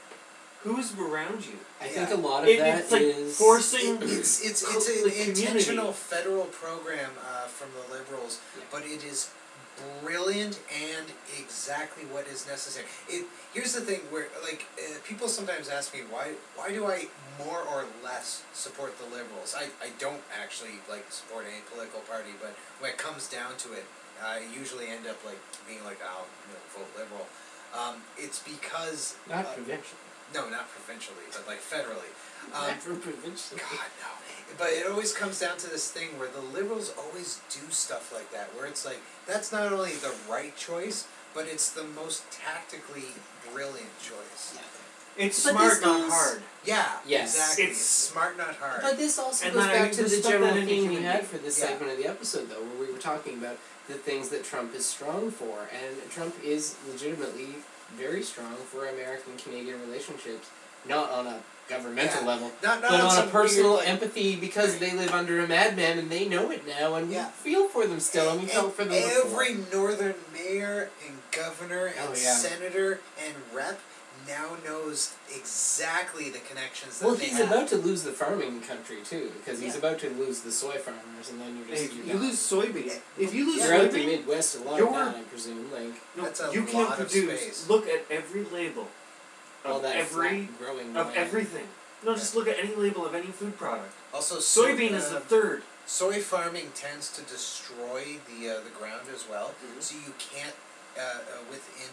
who's around you. I Yeah. think a lot of that It's like is forcing. It's the an community. intentional federal program from the Liberals, Yeah. but it is brilliant and exactly what is necessary. Here's the thing where people sometimes ask me why do I more or less support the Liberals. I don't actually support any political party, but when it comes down to it, I usually end up being vote Liberal. It's because not provincial. no, not provincially, but federally. Not for provincial. God, no. But it always comes down to this thing where the Liberals always do stuff like that, where it's that's not only the right choice, but it's the most tactically brilliant choice. Yeah. It's But smart, this not goes- hard. Yeah, Yes. exactly. It's- It's smart, not hard. But this also And goes I back to the respect general that in a theme we human had being. for this Yeah. segment of the episode, though, where we were talking about the things that Trump is strong for, and Trump is legitimately very strong for American-Canadian relationships, not on a governmental Yeah. level, not but on a some personal weird, empathy because they live under a madman and they know it now, and Yeah. we feel for them still, and we felt for them before. Every northern mayor and governor and Oh, yeah. senator and rep now knows exactly the connections that Well, they he's have. about to lose the farming country too, because he's Yeah. about to lose the soy farmers, and then If you're you done. lose soybean, if you lose You're out the soybean, Midwest a lot you're- of that, I presume. no, That's a you can't lot of produce. space. Look at every label All of that every flat growing of land. everything. No, just look at any label of any food product. Also, Soybean is the third. soy farming tends to destroy the ground as well, Mhm. so you can't within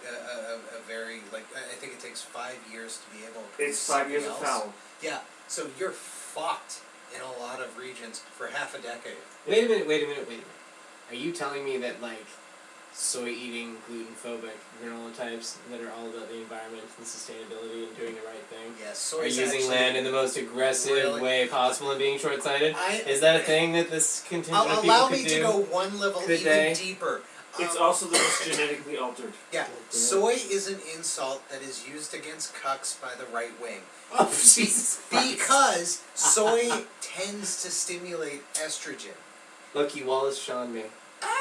a very I think it takes 5 years to be able to produce It's 5 years something of else. foul. Yeah, so you're fucked in a lot of regions for half a decade. Wait a minute. Are you telling me that soy-eating, gluten-phobic granola types that are all about the environment and sustainability and doing the right thing Yes, soy are is using actually land in the most aggressive really- way possible and being short-sighted? I, Is that a thing that this contingent of people allow could me do? to go one level Could even they? deeper. It's also the most genetically altered. Yeah, Yeah. soy is an insult that is used against cucks by the right wing. Oh, Jesus Christ. Because soy tends to stimulate estrogen. Look, you Wallace Shawn me.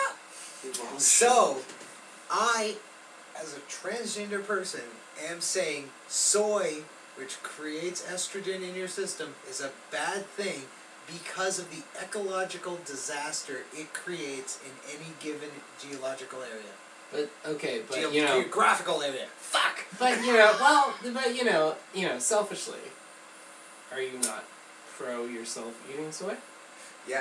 So, I, as a transgender person, am saying soy, which creates estrogen in your system, is a bad thing because of the ecological disaster it creates in any given geological area. But, okay, but, you know... Geographical area. Fuck! But, selfishly, are you not pro yourself eating soy? Yeah.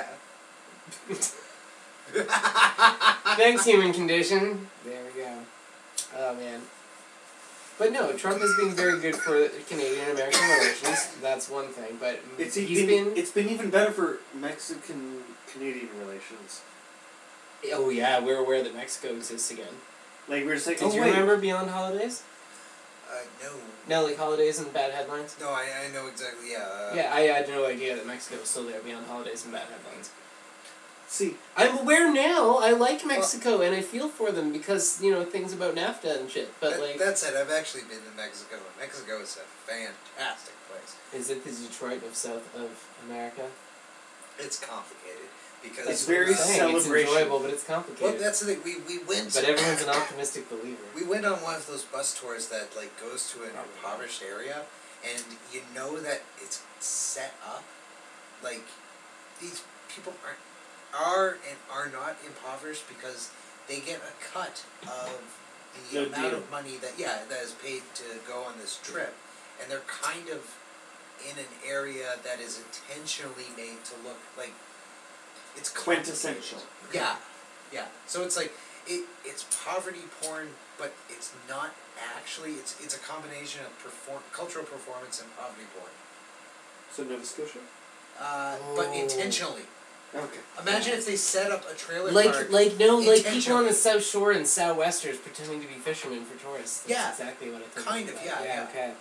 Thanks, human condition. There we go. Oh, man. But no, Trump is being very good for Canadian-American relations. That's one thing. But It's been even better for Mexican-Canadian relations. Oh, yeah, we're aware that Mexico exists again. Like we were saying. Did you remember Beyond Holidays? No. No, like Holidays and Bad Headlines? No, I know exactly, yeah. Yeah, I had no idea that Mexico was still there beyond Holidays and Bad Headlines. See, I'm aware now. I like Mexico, and I feel for them because, things about NAFTA and shit. But, That said, I've actually been to Mexico, and Mexico is a fantastic place. is it the Detroit of South of America? It's complicated, because... It's very It's celebration. enjoyable, but it's Well, complicated. that's the thing, we went... But everyone's an optimistic believer. We went on one of those bus tours that, goes to an Probably. impoverished area, and you know that it's set up, these people are not impoverished because they get a cut of the No amount deal. of money that is paid to go on this trip, and they're kind of in an area that is intentionally made to look like it's quintessential. yeah, yeah. So it's it's poverty porn, but it's not actually. It's a combination of cultural performance and poverty porn. So Nova Scotia. But intentionally. Okay. Imagine if they set up a trailer park. people on intentionally. the South Shore and Southwesters pretending to be fishermen for tourists. That's Yeah, exactly what I think. kind of, yeah. Okay.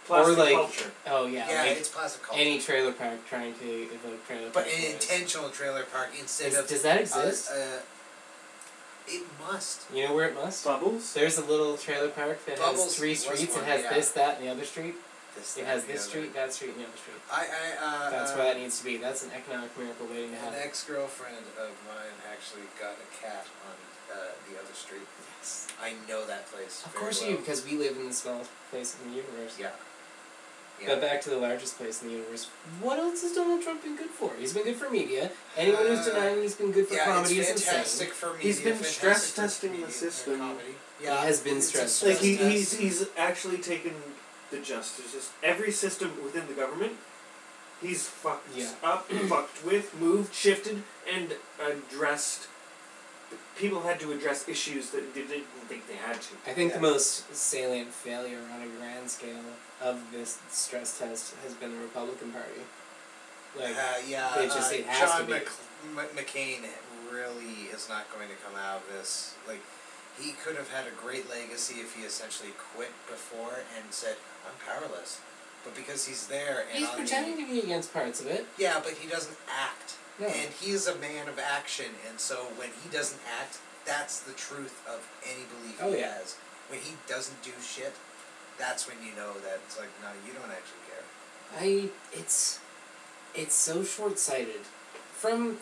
Plastic like- culture. Oh yeah, Yeah, like it's plastic culture. any trailer park trying to evoke trailer But park an noise. intentional trailer park instead of. Does that exist? It must. You know where it must? Bubbles. There's a little trailer park that Bubbles has 3 was streets. one, It has yeah. this, that, and the other street. This, It that, has and the this other. street, that street, and the other street. That's I where that needs to be. That's an economic miracle waiting to An happen. ex-girlfriend of mine actually got a cat on the other street. Yes. I know that place. Of very course well. you do, because we live in the smallest place in the universe. Yeah. But back to the largest place in the universe. What else has Donald Trump been good for? He's been good for media. Anyone who's denying he's been good for comedy is it's insane. fantastic for media. He's been fantastic stress for testing the media, system. comedy. He has been it's a stress Like testing. he's actually taken the justice. Every system within the government, he's fucked Yeah. up, fucked with, moved, shifted, and addressed. People had to address issues that they didn't think they had to. I think Yeah. the most salient failure on a grand scale of this stress test has been the Republican Party. Like, it just- it has John to be. McCain really is not going to come out of this. Like, he could have had a great legacy if he essentially quit before and said, "I'm powerless." But because he's there and he's on pretending to be against parts of it. yeah, but he doesn't act. No. And he is a man of action, and so when he doesn't act, that's the truth of any belief Oh, he yeah. has. When he doesn't do shit, that's when you know that it's like, no, you don't actually care. It's so short-sighted. From,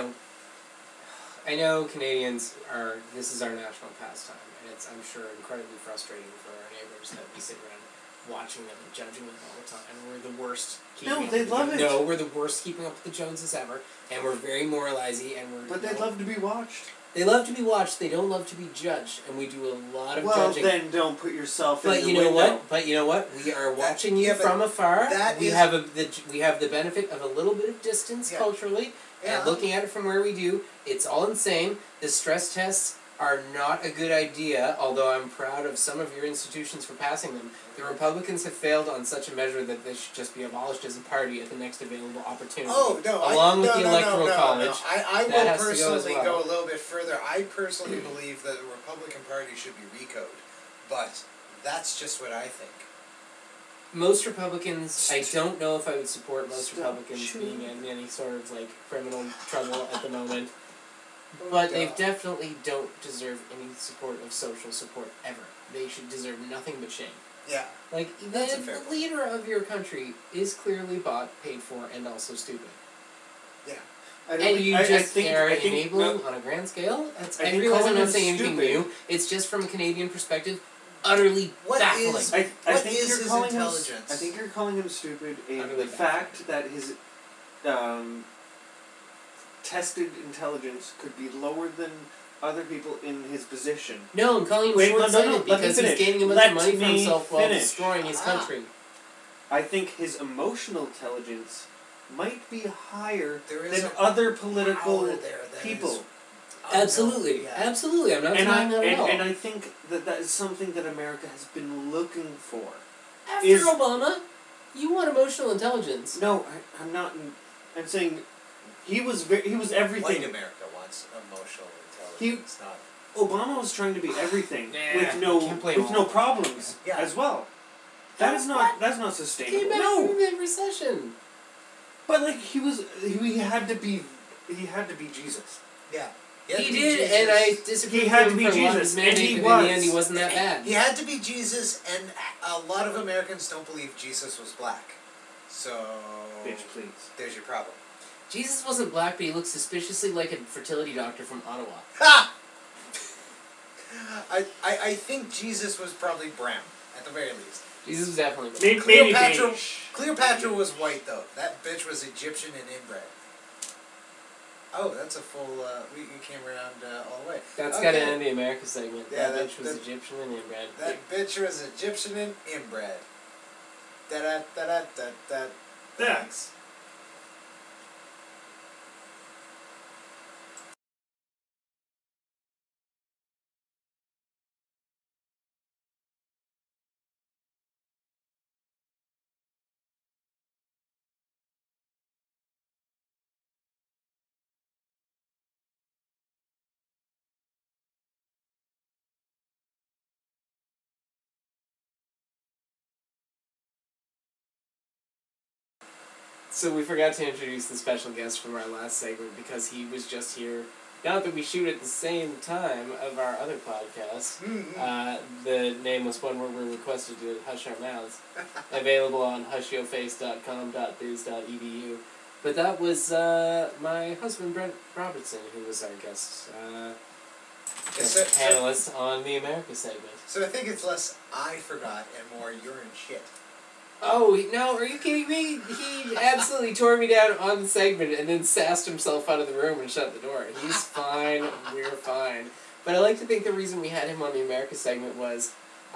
I know Canadians this is our national pastime, and it's, I'm sure, incredibly frustrating for our neighbors that we sit around watching them and judging them all the time. We're the worst keeping No, up they with love the it. No, we're the worst keeping up with the Joneses ever, and we're very moralizing, and we're... But they love to be watched. They love to be watched, they don't love to be judged, and we do a lot of Well, judging. then don't put yourself in But the you know window. what? But you know what? We are watching you yeah, but from afar. that We is- have we have the benefit of a little bit of distance Yeah. culturally, Yeah. and looking at it from where we do, it's all insane. The stress tests are not a good idea, although I'm proud of some of your institutions for passing them. The Republicans have failed on such a measure that they should just be abolished as a party at the next available opportunity. Oh no! Along with no, the no, Electoral no, College, No. I that will has to go as personally well. go a little bit further. I personally believe that the Republican Party should be recoded, but that's just what I think. Most Republicans, I don't know if I would support most Stop Republicans shooting. being in any sort of criminal trouble at the moment. But they definitely don't deserve any support of social support ever. They should deserve nothing but shame. Yeah. That's a fair The point. leader of your country is clearly bought, paid for, and also stupid. I don't And think- you I just think, are I think, enabling no, on a grand scale? I I think realize I'm calling not him saying anything stupid- new. It's just from a Canadian perspective, utterly What baffling. is- I What think is you're his calling intelligence? him. I think you're calling him stupid in Utterly the fact that his tested intelligence could be lower than other people in his position. No, I'm calling him Wait, no, no, short-sighted let me because he's finish. gaining a bunch Let of money for me himself while finish. destroying his country. I think his emotional intelligence might be higher There is than a other political power there that people. is Absolutely, Yeah. absolutely. I'm not And denying that at all. and I think that is something that America has been looking for. After is- Obama, you want emotional intelligence. No, I'm not. I'm saying he was he was everything. White America wants emotional intelligence, not. Obama was trying to be everything Yeah, with you can't blame no Obama. problems Yeah. as well. That's not Came sustainable. back No, from the recession. but he had to be Jesus. Yeah. He had to be did, Jesus. and I disagree He with had him to be for a lot of Jesus, his and mandate, he but in was. the end he wasn't that bad. He had to be Jesus, and a lot of Americans don't believe Jesus was black. So Bitch, please. there's your problem. Jesus wasn't black, but he looked suspiciously like a fertility doctor from Ottawa. Ha! I think Jesus was probably brown, at the very least. Jesus was definitely black. Maybe Cleopatra, beige. Cleopatra was white, though. That bitch was Egyptian and inbred. Oh, that's a full, we came around all the way. That's Okay. got to end the America segment. Yeah, that that- bitch was that- Egyptian and inbred. That bitch was Egyptian and inbred. Da-da-da-da-da-da. Yeah. Thanks. So we forgot to introduce the special guest from our last segment because he was just here. Not that we shoot at the same time of our other podcast. The nameless one where we're requested to hush our mouths. Available on hushyourface.com.biz.edu. But that was my husband, Brent Robertson, who was our guest panelist on the America segment. So I think it's less I forgot and more you're in shit. Oh, no, are you kidding me? He absolutely tore me down on the segment and then sassed himself out of the room and shut the door. He's fine, we're fine. But I like to think the reason we had him on the America segment was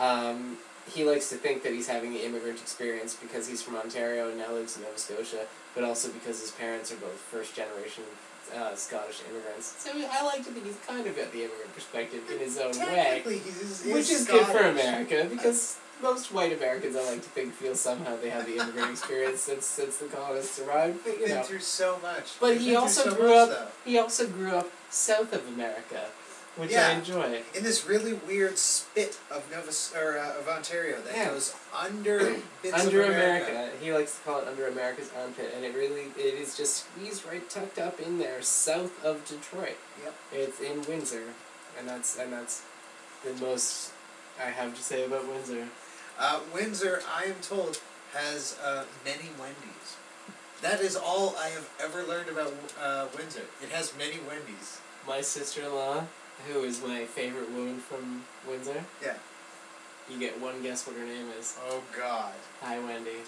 he likes to think that he's having the immigrant experience because he's from Ontario and now lives in Nova Scotia, but also because his parents are both first-generation Scottish immigrants. So I like to think he's kind of got the immigrant perspective in his own way. He's Which is good for America, because most white Americans, I like to think, feel somehow they have the immigrant experience since the colonists arrived. But, Been through so much. But They've he been also through so grew much, up. though. He also grew up south of America, which I enjoy. In this really weird spit of of Ontario that goes under bits Under of America. He likes to call it under America's armpit, and it is just squeezed right tucked up in there, south of Detroit. Yep. It's in Windsor, and that's the most I have to say about Windsor. Windsor, I am told, has many Wendy's. That is all I have ever learned about Windsor. It has many Wendy's. My sister-in-law, who is my favorite woman from Windsor. Yeah. You get one guess what her name is. Oh, God. Hi, Wendy.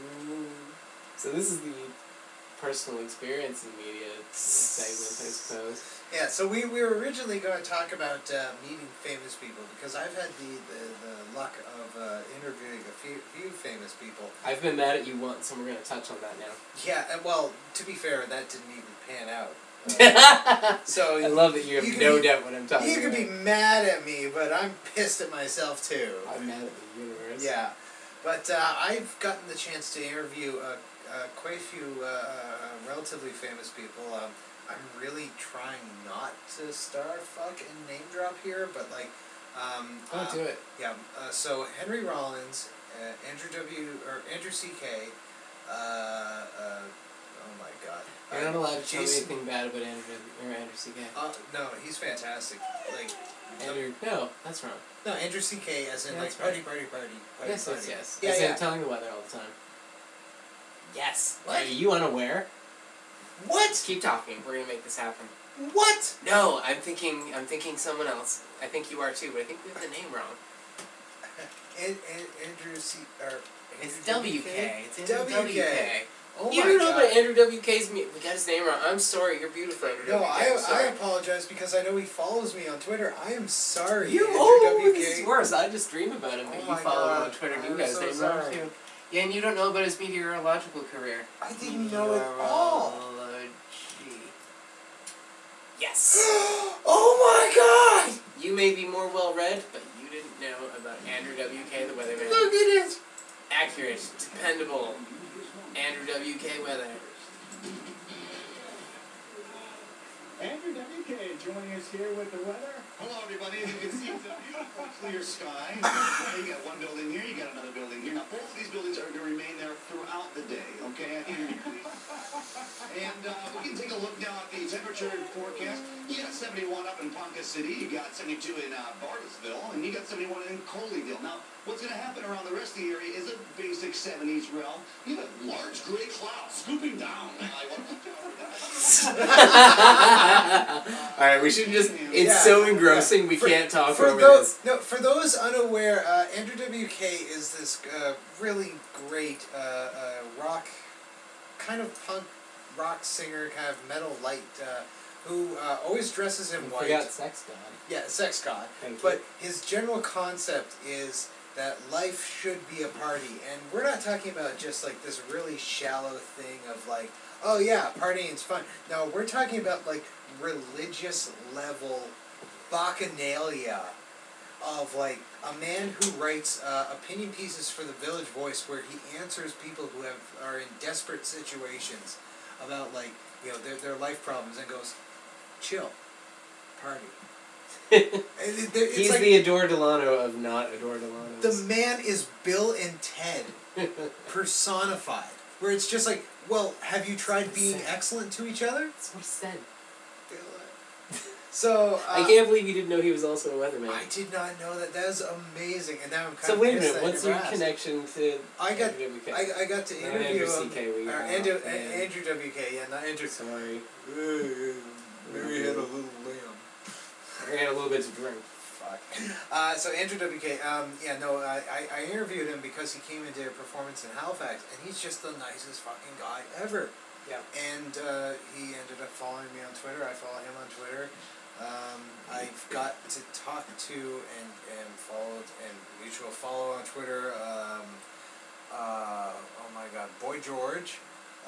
So this is the personal experience in media segment, I suppose. Yeah, so we were originally going to talk about meeting famous people, because I've had the luck of interviewing a few famous people. I've been mad at you once, and we're going to touch on that now. Yeah, well, to be fair, that didn't even pan out. So I love that you have no doubt what I'm talking You about. can be mad at me, but I'm pissed at myself too. I'm mad at the universe. Yeah, but I've gotten the chance to interview quite a few relatively famous people. I'm really trying not to star, fuck, and name drop here, but like... Don't do it. Yeah, so Henry Rollins, Andrew C.K., oh my god. You're not allowed to tell me anything bad about Andrew C.K. No, he's fantastic. Like... Andrew, no, that's wrong. No, Andrew C.K. as in Yeah, like that's party. Yes. Yeah, As yeah. in telling the weather all the time. Yes. What? Are you unaware? What? Keep talking. We're gonna make this happen. What? No, I'm thinking someone else. I think you are too, but I think we have the name wrong. Andrew C. Or It's Andrew WK. It's WK. WK. Oh You my don't know god. about Andrew WK's We got his name wrong. I'm sorry. You're beautiful, Andrew No, WK. I I'm sorry. apologize because I know he follows me on Twitter. I am sorry, Andrew This is WK. worse. I just dream about him, but Oh you my follow him God. on Twitter. I'm You guys so name wrong sorry. too. Yeah, and you don't know about his meteorological career. I didn't know it all. Meteorology. Yes. Oh my god! You may be more well-read, but you didn't know about Andrew WK, the weatherman. Look at it! Accurate, dependable, Andrew WK weather. Andrew WK joining us here with the weather. Hello, everybody. As you can see, it's a beautiful, clear sky. You got one building here, you got another building here. Now, both of these buildings are going to remain there throughout the day, okay? And we can take a look now at the temperature forecast. You got 71 up in Ponca City, you got 72 in Bartlesville, and you got 71 in Coleyville. Now, what's going to happen around the rest of the area is a basic 70s realm. You have large gray clouds scooping down. Alright, we should just... It's Yeah. so engrossing we can't talk for over those, this. No, for those unaware, Andrew WK is this really great rock, kind of punk rock singer, kind of metal light, who always dresses in We white. forgot Sex God. Yeah, sex god. Thank But you. his general concept is that life should be a party, and we're not talking about just like this really shallow thing of like, oh yeah, partying's fun. No, we're talking about like religious level bacchanalia of like a man who writes opinion pieces for the Village Voice where he answers people who are in desperate situations about like, you know, their life problems and goes, chill, party. He's like, the Adore Delano of not Adore Delano. the man is Bill and Ted personified. where it's just like, well, have you tried being excellent to each other? That's what he said. So I can't believe you didn't know he was also a weatherman. I did not know that. That was amazing, and now I'm kind So of wait a pissed minute, that what's never your asked. connection to I got WK? I got to Not interview Andrew him. CK, we Andrew, yeah. Andrew WK, yeah, not Andrew. Sorry. Mary had a little lamb. I had a little bit to drink. Fuck. So Andrew WK, I interviewed him because he came into a performance in Halifax, and he's just the nicest fucking guy ever. Yeah. And he ended up following me on Twitter. I follow him on Twitter. I've got to talk to and followed and mutual follow on Twitter. Oh my God, Boy George.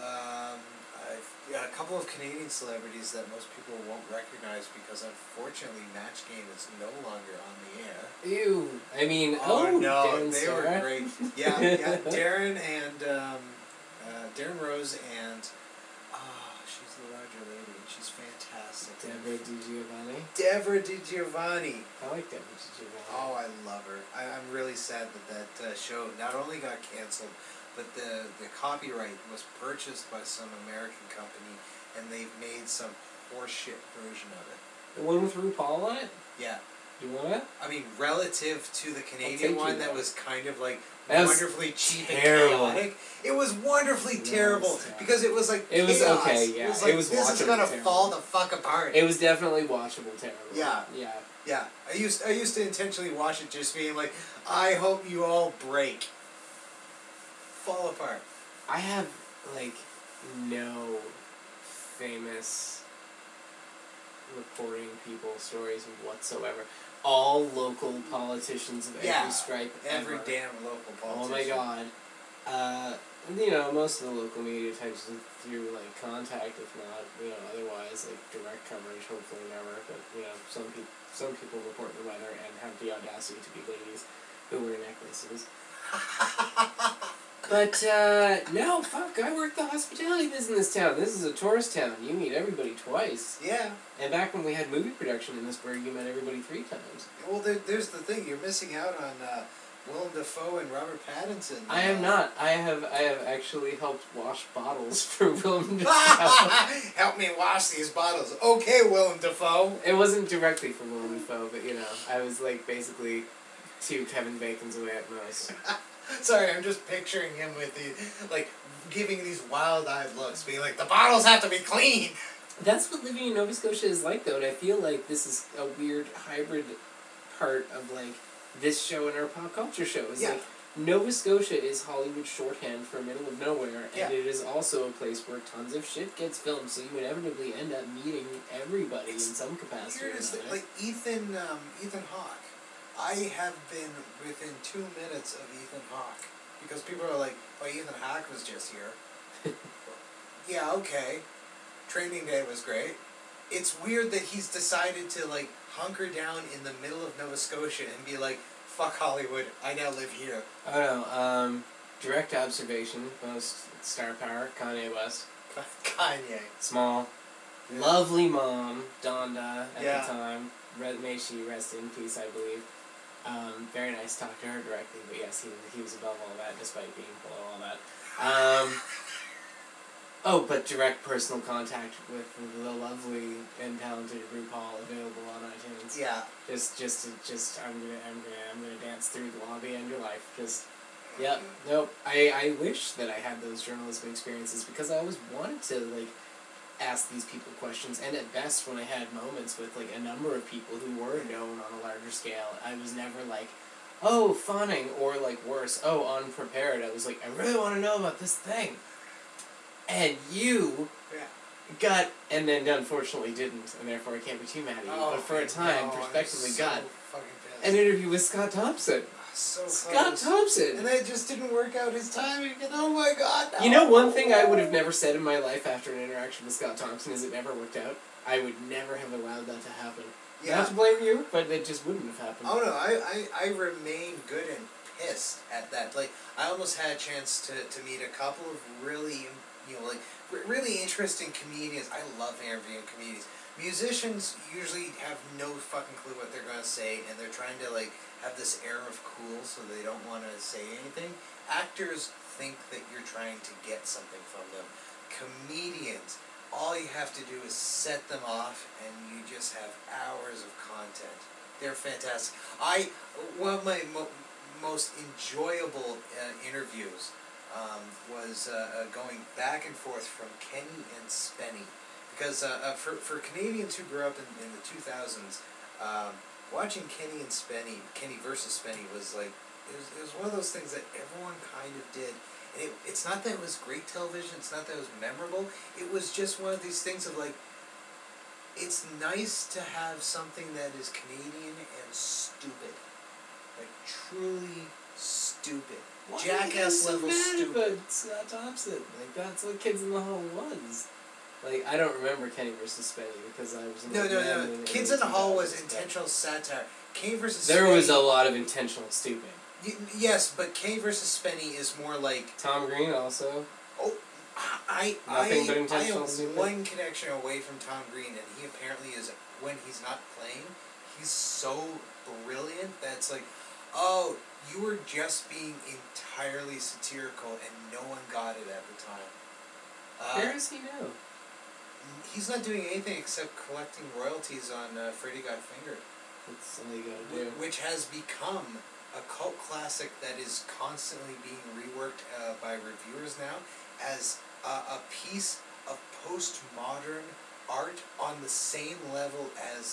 A couple of Canadian celebrities that most people won't recognize because unfortunately Match Game is no longer on the air. Ew. I mean, no, Darren they Sarah. were great. Yeah, Darren and Darren Rose and she's the Roger lady and she's fantastic. Deborah DiGiovanni. Deborah DiGiovanni. I like Deborah DiGiovanni. Oh, I love her. I'm really sad that show not only got canceled, but the copyright was purchased by some American company, and they've made some horseshit version of it. The one with RuPaul on it? Yeah. You want it? I mean, relative to the Canadian take one you that there. was kind of like That was wonderfully cheap terrible. and chaotic, it was wonderfully terrible because it was like it was chaos. okay, yeah. It was like, was this is watchable gonna terrible. fall the fuck apart. It was definitely watchable terrible. Yeah. Yeah. Yeah, I used to intentionally watch it just being like, I hope you all break. Fall apart. I have, like, no famous reporting people stories whatsoever. All local politicians of every stripe every ever. damn local politician. Oh my God. Most of the local media types through, like, contact, if not, otherwise, like, direct coverage, hopefully never, but, some people report the weather and have the audacity to be ladies who wear necklaces. But, no, fuck, I work the hospitality business in this town. This is a tourist town. You meet everybody twice. Yeah. And back when we had movie production in this burg, you met everybody 3 times. Well, there's the thing. You're missing out on Willem Dafoe and Robert Pattinson. I am not. I have actually helped wash bottles for Willem Dafoe. Help me wash these bottles. Okay, Willem Dafoe. It wasn't directly for Willem Dafoe, but, I was, like, basically 2 Kevin Bacons away at most. Sorry, I'm just picturing him with the, like, giving these wild-eyed looks, being like, the bottles have to be clean! That's what living in Nova Scotia is like, though, and I feel like this is a weird hybrid part of, like, this show and our pop culture show. Is like, Nova Scotia is Hollywood shorthand for middle of nowhere, and it is also a place where tons of shit gets filmed, so you inevitably end up meeting everybody in some capacity or another. Like, Ethan Hawke. I have been within 2 minutes of Ethan Hawke. Because people are like, well, Ethan Hawke was just here. Yeah, okay. Training Day was great. It's weird that he's decided to, like, hunker down in the middle of Nova Scotia and be like, fuck Hollywood, I now live here. Oh no, direct observation, most star power, Kanye West. Kanye. Small. Lovely mom, Donda, at Yeah. the time. May she rest in peace, I believe. Very nice to talk to her directly, but yes, he was above all that, despite being below all that. But direct personal contact with the lovely and talented RuPaul, available on iTunes. Yeah. I'm gonna dance through the lobby and your life. Yep. Nope. I wish that I had those journalism experiences because I always wanted to, like, ask these people questions, and at best when I had moments with, like, a number of people who were known on a larger scale, I was never like, oh, fawning, or, like, worse, oh, unprepared. I was like, I really want to know about this thing. And you got, and then unfortunately didn't, and therefore I can't be too mad at you, but for a time, prospectively got an interview with Scott Thompson. So Scott Thompson! And it just didn't work out his timing, and oh my God, no. You know, one thing I would have never said in my life after an interaction with Scott Thompson is it never worked out. I would never have allowed that to happen. Yeah. Not to blame you, but it just wouldn't have happened. Oh no, I remain good and pissed at that. Like, I almost had a chance to meet a couple of really, really interesting comedians. I love interviewing comedians. Musicians usually have no fucking clue what they're gonna say, and they're trying to, like, have this air of cool, so they don't want to say anything. Actors think that you're trying to get something from them. Comedians, all you have to do is set them off, and you just have hours of content. They're fantastic. One of my most enjoyable interviews was going back and forth from Kenny and Spenny, because for Canadians who grew up in the 2000s, watching Kenny and Spenny, Kenny versus Spenny, was like it was one of those things that everyone kind of did. And it's not that it was great television. It's not that it was memorable. It was just one of these things of like, it's nice to have something that is Canadian and stupid, like truly stupid. Why Jackass are you level so mad stupid. about Scott Thompson? Like, that's what Kids in the Hall was. Like, I don't remember Kenny versus Spenny because I was No. Kids in the Hall was intentional satire. Kenny versus There Spenny, was a lot of intentional stupid. Yes, but Kenny versus Spenny is more like, Tom Green also. I Nothing but intentional am stupid? one connection away from Tom Green, and he apparently is, when he's not playing, he's so brilliant that it's like, oh, you were just being entirely satirical and no one got it at the time. Where is he now? He's not doing anything except collecting royalties on Freddy Got Fingered, That's all you gotta do. which has become a cult classic that is constantly being reworked by reviewers now as a piece of postmodern art on the same level as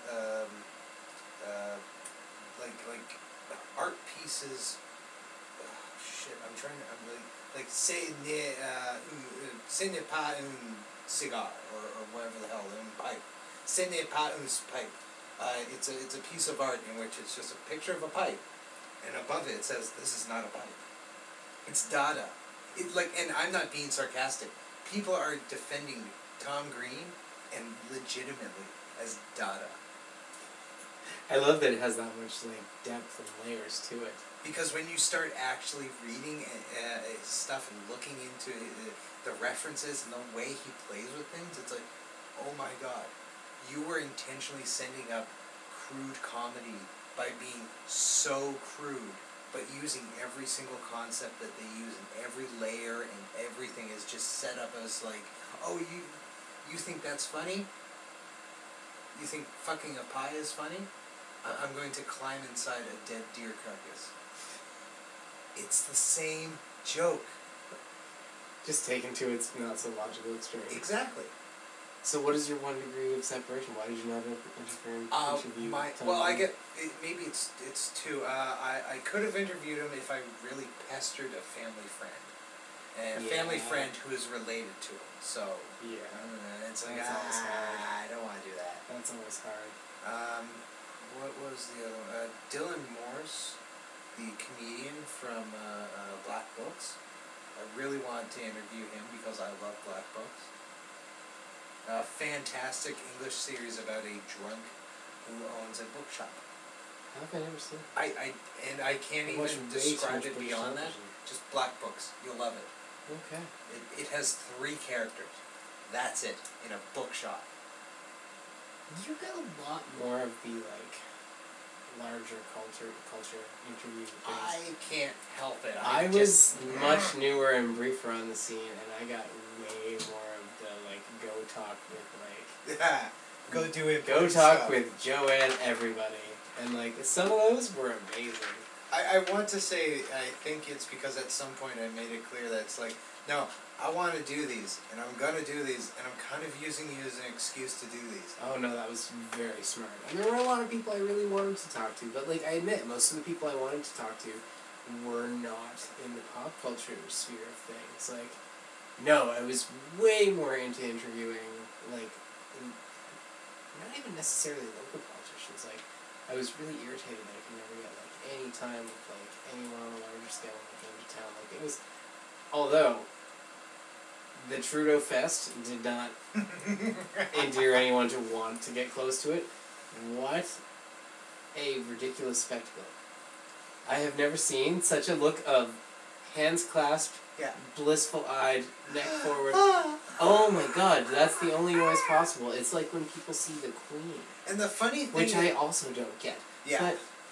like art pieces. Oh, shit, I'm really like ce n'est pas un cigar or whatever the hell, pipe. Ce n'est pas un pipe. It's a piece of art in which it's just a picture of a pipe, and above it says, "This is not a pipe." It's Dada. And I'm not being sarcastic. People are defending Tom Green, and legitimately, as Dada. I love that it has that much like depth and layers to it. Because when you start actually reading stuff and looking into the references and the way he plays with things, it's like, oh my god, you were intentionally sending up crude comedy by being so crude, but using every single concept that they use, and every layer and everything is just set up as like, oh, you think that's funny? You think fucking a pie is funny? I'm going to climb inside a dead deer carcass. It's the same joke. Just taken to its not so logical extreme. Exactly. So what is your 1 degree of separation? Why did you not interview Tom Well, I Green? get maybe it's two. I could have interviewed him if I really pestered a family friend, and a family Yeah. friend who is related to him. So Yeah. it's like That's always hard. I don't want to do that. That's always hard. What was the other one? Dylan Morse, the comedian from Black Books. I really wanted to interview him because I love Black Books. A fantastic English series about a drunk who owns a bookshop. How have I never seen it? I can't I watch even way too describe much it British beyond that. television. Just Black Books. You'll love it. Okay. It has 3 characters. That's it, in a bookshop. You got a lot more of the like larger culture interview things. I can't help it. I was much newer and briefer on the scene, and I got way more of the like go talk with like Yeah. Go do it. go talk with Joanne everybody, and like some of those were amazing. I want to say I think it's because at some point I made it clear that it's like, no, I want to do these, and I'm gonna do these, and I'm kind of using you as an excuse to do these. Oh no, that was very smart. And there were a lot of people I really wanted to talk to, but like I admit, most of the people I wanted to talk to were not in the pop culture sphere of things. Like, no, I was way more into interviewing like not even necessarily local politicians. Like, I was really irritated that I could never get like any time with like anyone on a larger scale when they came to town. Like it was, although the Trudeau Fest did not endear anyone to want to get close to it. What a ridiculous spectacle. I have never seen such a look of hands clasped, Yeah. blissful-eyed, neck forward. Oh my god, that's the only noise possible. It's like when people see the Queen, And the funny thing which I also don't get. yeah. But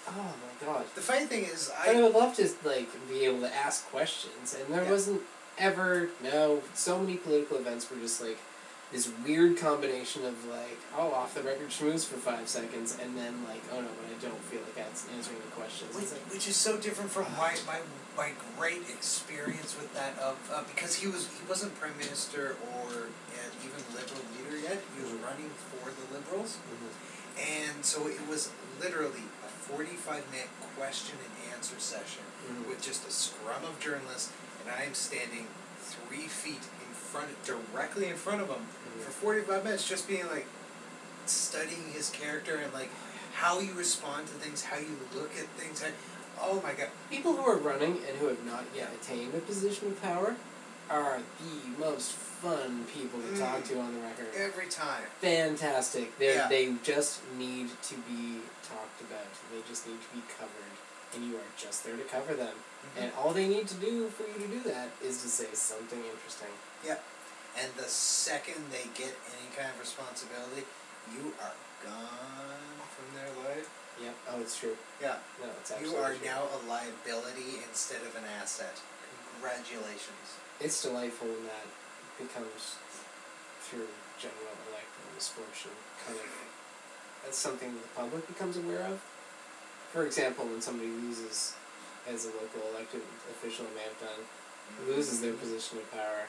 Oh my god. The funny thing is, But I would love to like be able to ask questions, and there Yeah. wasn't ever so many political events were just like this weird combination of like, oh, off the record schmooze for 5 seconds, and then like, oh no, but I don't feel like that's answering the questions. It's like, which is so different from my great experience with that because he wasn't prime minister or even liberal leader yet. He was running for the Liberals, and so it was literally a 45-minute question and answer session with just a scrum of journalists, and I am standing 3 feet directly in front of him for 45 minutes, just being like studying his character and like how you respond to things, how you look at things. Oh my god. people who are running and who have not yet attained a position of power are the most fun people to talk to on the record. Every time. Fantastic. They just need to be talked about. They just need to be covered. And you are just there to cover them. And all they need to do for you to do that is to say something interesting. Yep. And the second they get any kind of responsibility, you are gone from their life. Yep. Oh, it's true. Yeah. No, it's You absolutely are true. now a liability instead of an asset. Congratulations. It's delightful when that becomes, through general electoral misfortune, kind of, that's something the public becomes aware of. For example, when somebody loses as a local elected official in Mavdon, loses their position of power,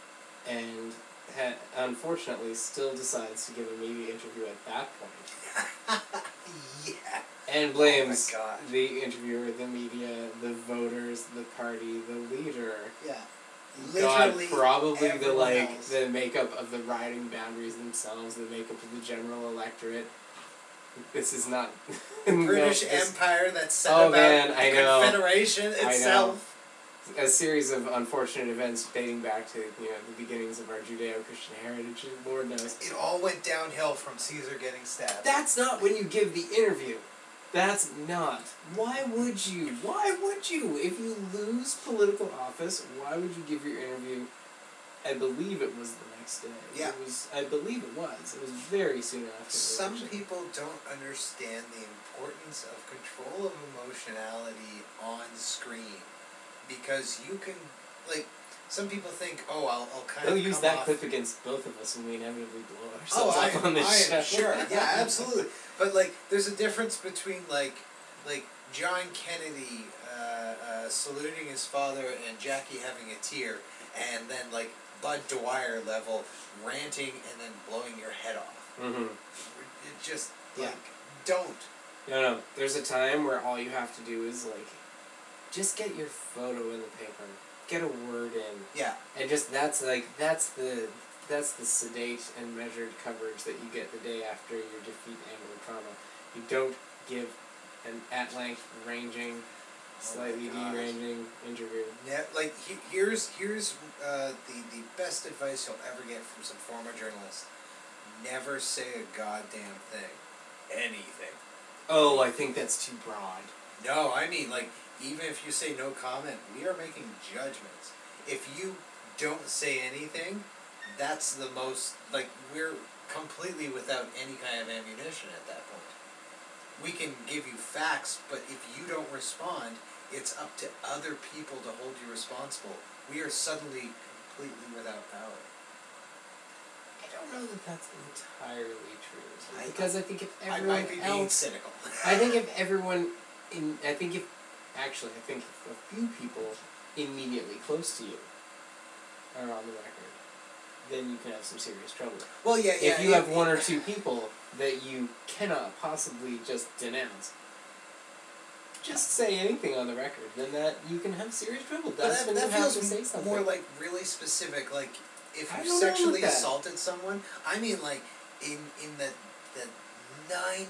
and unfortunately still decides to give a media interview at that point. Yeah. And blames Oh my God. the interviewer, the media, the voters, the party, the leader. Yeah. God, Literally probably the everyone like else. the makeup of the riding boundaries themselves, the makeup of the general electorate. This is not British no, this- Empire that set Oh, about man, I the know. Confederation I know. itself. a series of unfortunate events dating back to the beginnings of our Judeo-Christian heritage. Lord knows. It all went downhill from Caesar getting stabbed. That's not when you give the interview. That's not. Why would you? Why would you? If you lose political office, why would you give your interview? I believe it was the next day. Yeah. It was. I believe it was. It was very soon after. the Some election. people don't understand the importance of control of emotionality on screen, because you can, like, some people think, oh, I'll kind They'll of use come that off. clip against both of us when we inevitably blow Oh, ourselves I up on this show. am sure. Yeah, absolutely. But like, there's a difference between like John Kennedy saluting his father and Jackie having a tear, and then like Bud Dwyer level ranting and then blowing your head off. Mm-hmm. It just Yeah. like don't. No. There's a time where all you have to do is like, just get your photo in the paper, get a word in, Yeah. and just that's the sedate and measured coverage that you get the day after your defeat and or trauma. You don't give an at-length ranging, slightly gosh. deranging interview. Like here's the best advice you'll ever get from some former journalist. Never say a goddamn thing. Anything. Oh, I think that's too broad. No, I mean, like, even if you say no comment, we are making judgments. If you don't say anything, that's the most, like, we're completely without any kind of ammunition at that point. We can give you facts, but if you don't respond, it's up to other people to hold you responsible. We are suddenly completely without power. I don't know that that's entirely true. Because I think if I everyone might be being else... cynical. I think if everyone... I think if a few people immediately close to you are on the record, then you can have some serious trouble. Well, yeah. If you have one or two people that you cannot possibly just denounce, just say anything on the record, then that you can have serious trouble. That's when that you have feels to say something. more like really specific. Like if I you don't know sexually with that. assaulted someone, I mean, like in the 95%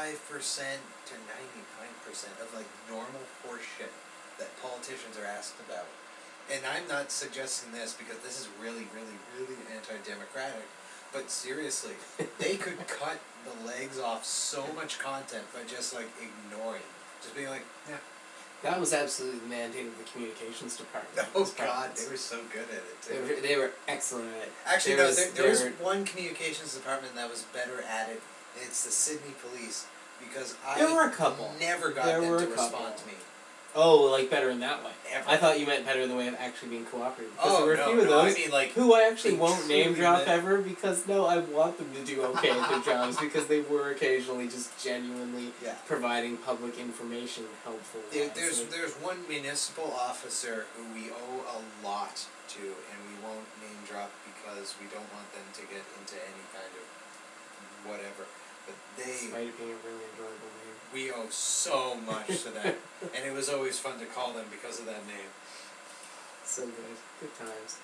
to 99% of like normal horse shit that politicians are asked about. And I'm not suggesting this because this is really, really, really anti-democratic. But seriously, they could cut the legs off so much content by just like ignoring, just being like, yeah. That was absolutely the mandate of the communications department. Oh God, they were so good at it too. They were excellent at it. Actually, There no, was- there was there- one communications department that was better at it. It's the Sydney Police, because There I were a couple. never got There them were to a couple. respond to me. Oh, like better in that way. Ever. I thought you meant better in the way of actually being cooperative. Because Oh, there were no, a few of no, those I mean, like, who I actually being won't name truly drop lit. ever because, no, I want them to do okay at their jobs because they were occasionally just genuinely Yeah. providing public information helpful. There's one municipal officer who we owe a lot to, and we won't name drop because we don't want them to get into any kind of whatever. But Despite it being a really enjoyable name. we owe so much to them, and it was always fun to call them because of that name. So good. Good times.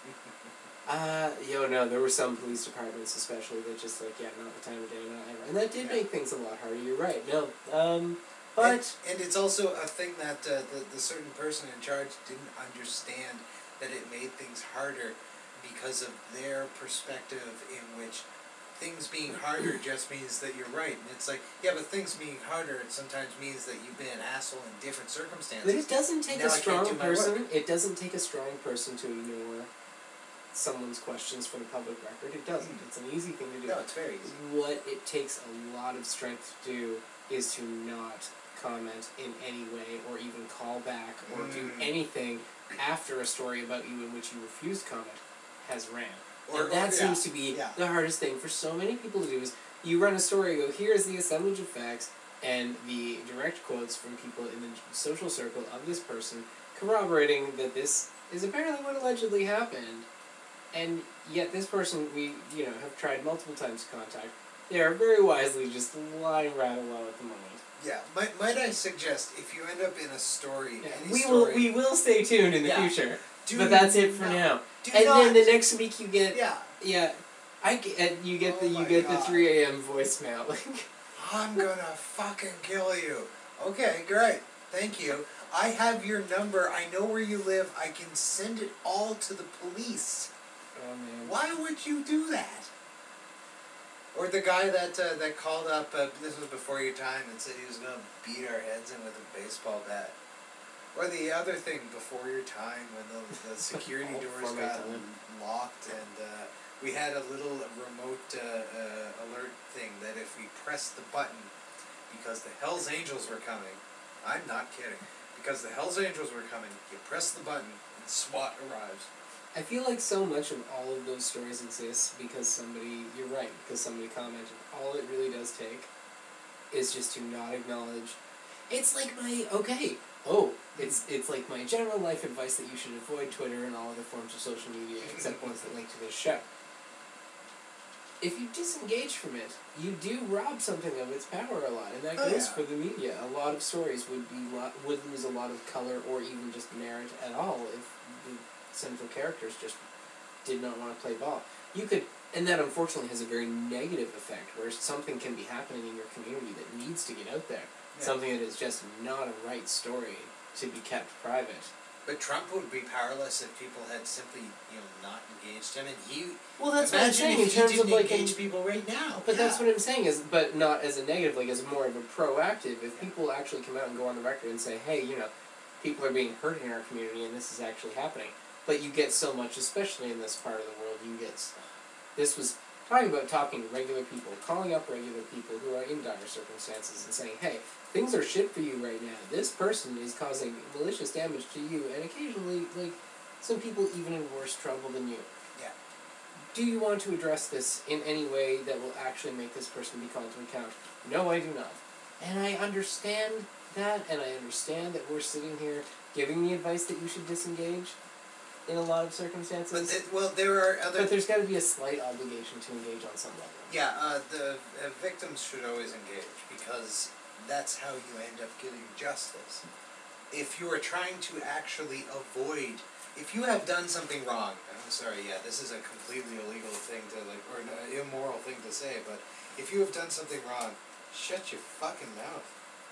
No, there were some police departments especially that just like, yeah, not the time of day, not ever. And that did Yeah. make things a lot harder, you're right. No. But And it's also a thing that the certain person in charge didn't understand, that it made things harder because of their perspective, in which things being harder just means that you're right. And it's like, yeah, but things being harder, it sometimes means that you've been an asshole in different circumstances. But it doesn't take Now a I can't strong do my person. work. It doesn't take a strong person to ignore someone's questions for the public record. It doesn't. It's an easy thing to do. No, it's very easy. What it takes a lot of strength to do is to not comment in any way or even call back or do anything after a story about you in which you refuse comment has ran. And that seems to be the hardest thing for so many people to do is you run a story, go, here's the assemblage of facts, and the direct quotes from people in the social circle of this person corroborating that this is apparently what allegedly happened. And yet this person we, have tried multiple times to contact. They are very wisely just lying rather low at the moment. Yeah, might I suggest, if you end up in a story, Yeah, any we story, will stay tuned in the Yeah. future. do But that's it for not- now. Do And not, then the next week you get yeah, you get Oh the my 3 a.m. voicemail. I'm gonna fucking kill you. Okay, great. Thank you. I have your number. I know where you live. I can send it all to the police. Oh man. Why would you do that? Or the guy that called up, this was before your time, and said he was gonna beat our heads in with a baseball bat. Or the other thing before your time, when the security All doors before my got time. locked, and we had a little remote alert thing that if we pressed the button, because the Hells Angels were coming, I'm not kidding, because the Hells Angels were coming, you press the button and SWAT arrives. I feel like so much of all of those stories exists because you're right, because somebody commented. All it really does take is just to not acknowledge. It's like it's like my general life advice that you should avoid Twitter and all other forms of social media except ones that link to this show. If you disengage from it, you do rob something of its power a lot, and that goes for the media. A lot of stories would lose a lot of color or even just merit at all if the central characters just did not want to play ball. And that unfortunately has a very negative effect, where something can be happening in your community that needs to get out there. Yeah. Something that is just not a right story to be kept private. But Trump would be powerless if people had simply, not engaged him, and he. Well, that's what I'm Imagine saying if in he terms didn't of like engage people right now. But that's what I'm saying but not as a negative, like as more of a proactive. If people actually come out and go on the record and say, hey, people are being hurt in our community and this is actually happening. But you get so much, especially in this part of the world, this was talking about talking to regular people, calling up regular people who are in dire circumstances and saying, hey, things are shit for you right now. This person is causing malicious damage to you and occasionally, some people even in worse trouble than you. Yeah. Do you want to address this in any way that will actually make this person be called to account? No, I do not. And I understand that, and I understand that we're sitting here giving the advice that you should disengage in a lot of circumstances. But there are other. But there's got to be a slight obligation to engage on some level. Yeah, the victims should always engage, because that's how you end up getting justice. If you are trying to actually avoid, if you have done something wrong, I'm sorry, this is a completely illegal thing or an immoral thing to say, but if you have done something wrong, shut your fucking mouth.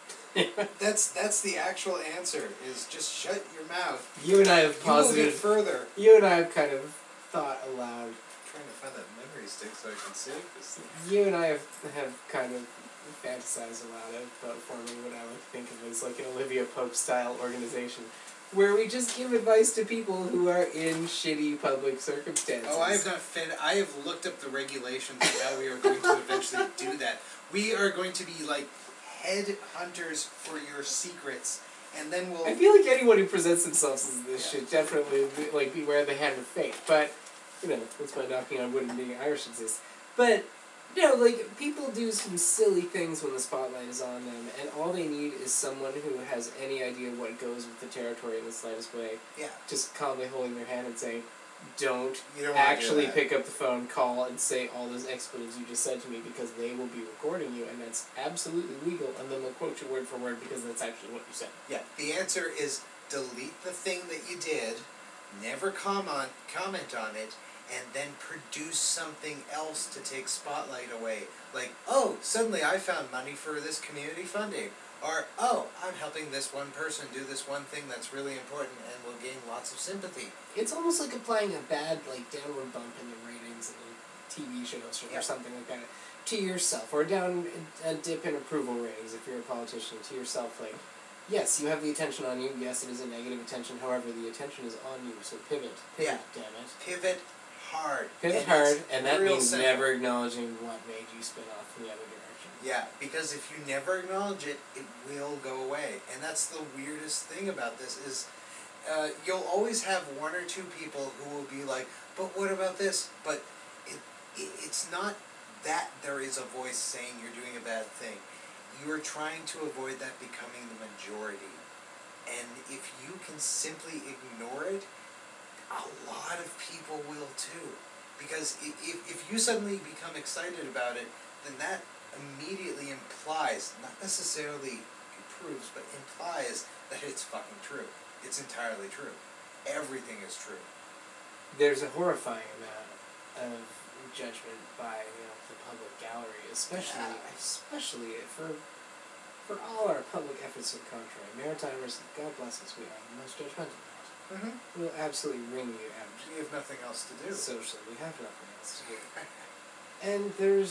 That's the actual answer, is just shut your mouth. You and I have You will get posited. further. You and I have kind of thought aloud. I'm trying to find that memory stick so I can save this thing. You and I have kind of fantasized aloud about forming what I like to think of as like an Olivia Pope style organization, where we just give advice to people who are in shitty public circumstances. Oh, I have not I have looked up the regulations of how we are going to eventually do that. We are going to be headhunters for your secrets, and then we'll. I feel like anyone who presents themselves as this Yeah. should definitely like beware the hand of fate. But you know, that's why knocking on wood and being Irish exists. But you know, like people do some silly things when the spotlight is on them, and all they need is someone who has any idea what goes with the territory in the slightest way. Yeah. Just calmly holding their hand and saying, "Don't You don't wanna do actually that. pick up the phone, call, and say all those expletives you just said to me because they will be recording you, and that's absolutely legal. And then they'll quote you word for word because that's actually what you said." Yeah. The answer is delete the thing that you did, never comment on it, and then produce something else to take spotlight away. Like, oh, suddenly I found money for this community funding. Or, oh, I'm helping this one person do this one thing that's really important and will gain lots of sympathy. It's almost like applying a bad, like, downward bump in the ratings of TV shows or Yep. something like that to yourself, or a dip in approval ratings if you're a politician to yourself. Like, yes, you have the attention on you. Yes, it is a negative attention. However, the attention is on you. So pivot. Yeah. Damn it. Pivot hard. Pivot And hard, it's and that real means simple. never acknowledging what made you spin off in the other direction. Yeah, because if you never acknowledge it, it will go away. And that's the weirdest thing about this is you'll always have one or two people who will be like, but what about this? But it's not that there is a voice saying you're doing a bad thing. You are trying to avoid that becoming the majority. And if you can simply ignore it, a lot of people will too. Because if you suddenly become excited about it, then that immediately implies, not necessarily proves, but implies that it's fucking true. It's entirely true. Everything is true. There's a horrifying amount of judgment by the public gallery, especially for all our public efforts to the contrary. Maritimers, God bless us, we are the most judgmental. Mm-hmm. We'll absolutely wring you out. We have nothing else to do. Socially, we have nothing else to do. And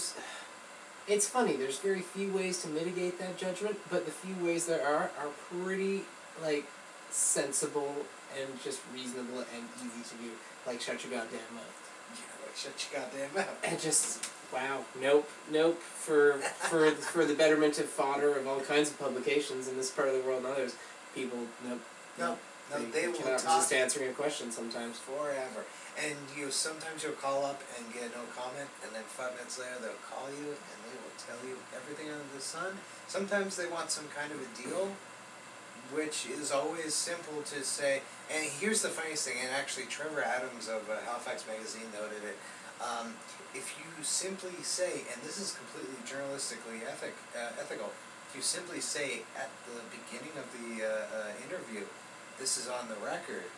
it's funny, there's very few ways to mitigate that judgment, but the few ways there are pretty, like, sensible and just reasonable and easy to do. Like, shut your goddamn mouth. Yeah, like, shut your goddamn mouth. And just, wow, nope, for the betterment of fodder of all kinds of publications in this part of the world and others, people, nope. No, they will cannot talk resist answering a question sometimes. forever. And sometimes you'll call up and get no comment, and then 5 minutes later they'll call you and they will tell you everything under the sun. Sometimes they want some kind of a deal, which is always simple to say. And here's the funniest thing, and actually Trevor Adams of Halifax Magazine noted it. If you simply say, and this is completely journalistically ethical, if you simply say at the beginning of the interview, this is on the record,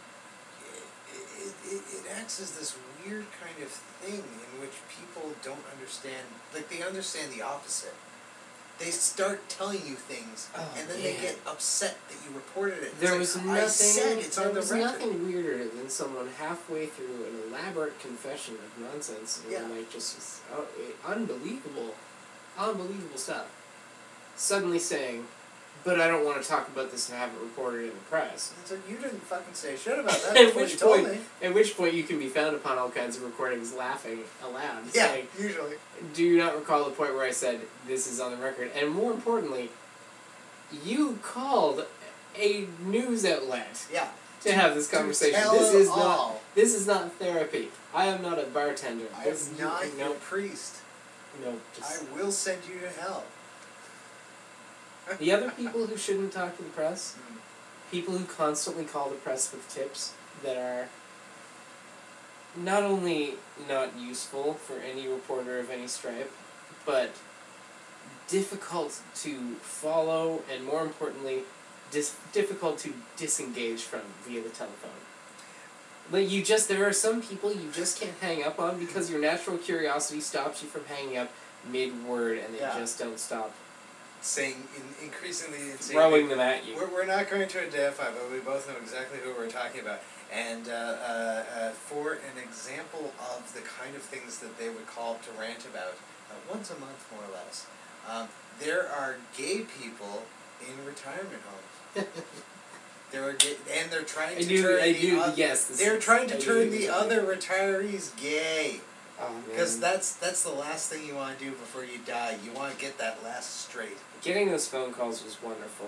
it acts as this weird kind of thing in which people don't understand, like they understand the opposite. They start telling you things, and then they get upset that you reported it. There It's was like, I said it's on the was record. nothing weirder than someone halfway through an elaborate confession of nonsense, and Yeah. like unbelievable stuff, suddenly saying, "But I don't want to talk about this and have it reported in the press." It's like, you didn't fucking say shit about that At before which you told point- me. At which point you can be found upon all kinds of recordings laughing aloud, Yeah, saying, usually. "Do you not recall the point where I said this is on the record?" And more importantly, you called a news outlet Yeah. to have this conversation. Tell This them is all. not therapy. I am not a bartender. I This am is not no, your priest. no. I Just will send you to hell. the other people who shouldn't talk to the press, Mm. people who constantly call the press with tips that are not only not useful for any reporter of any stripe, but difficult to follow, and more importantly, difficult to disengage from via the telephone. Like there are some people you just can't hang up on because your natural curiosity stops you from hanging up mid-word, and they Yeah. just don't stop Saying increasingly insane. throwing them at you. We're not going to identify, but we both know exactly who we're talking about. And for an example of the kind of things that they would call to rant about, once a month more or less, there are gay people in retirement homes. There are gay, and they're trying to turn Yes. they're trying to I turn knew the you other retirees gay. Oh, man. Because that's the last thing you want to do before you die. You want to get that last straight. Getting those phone calls was wonderful.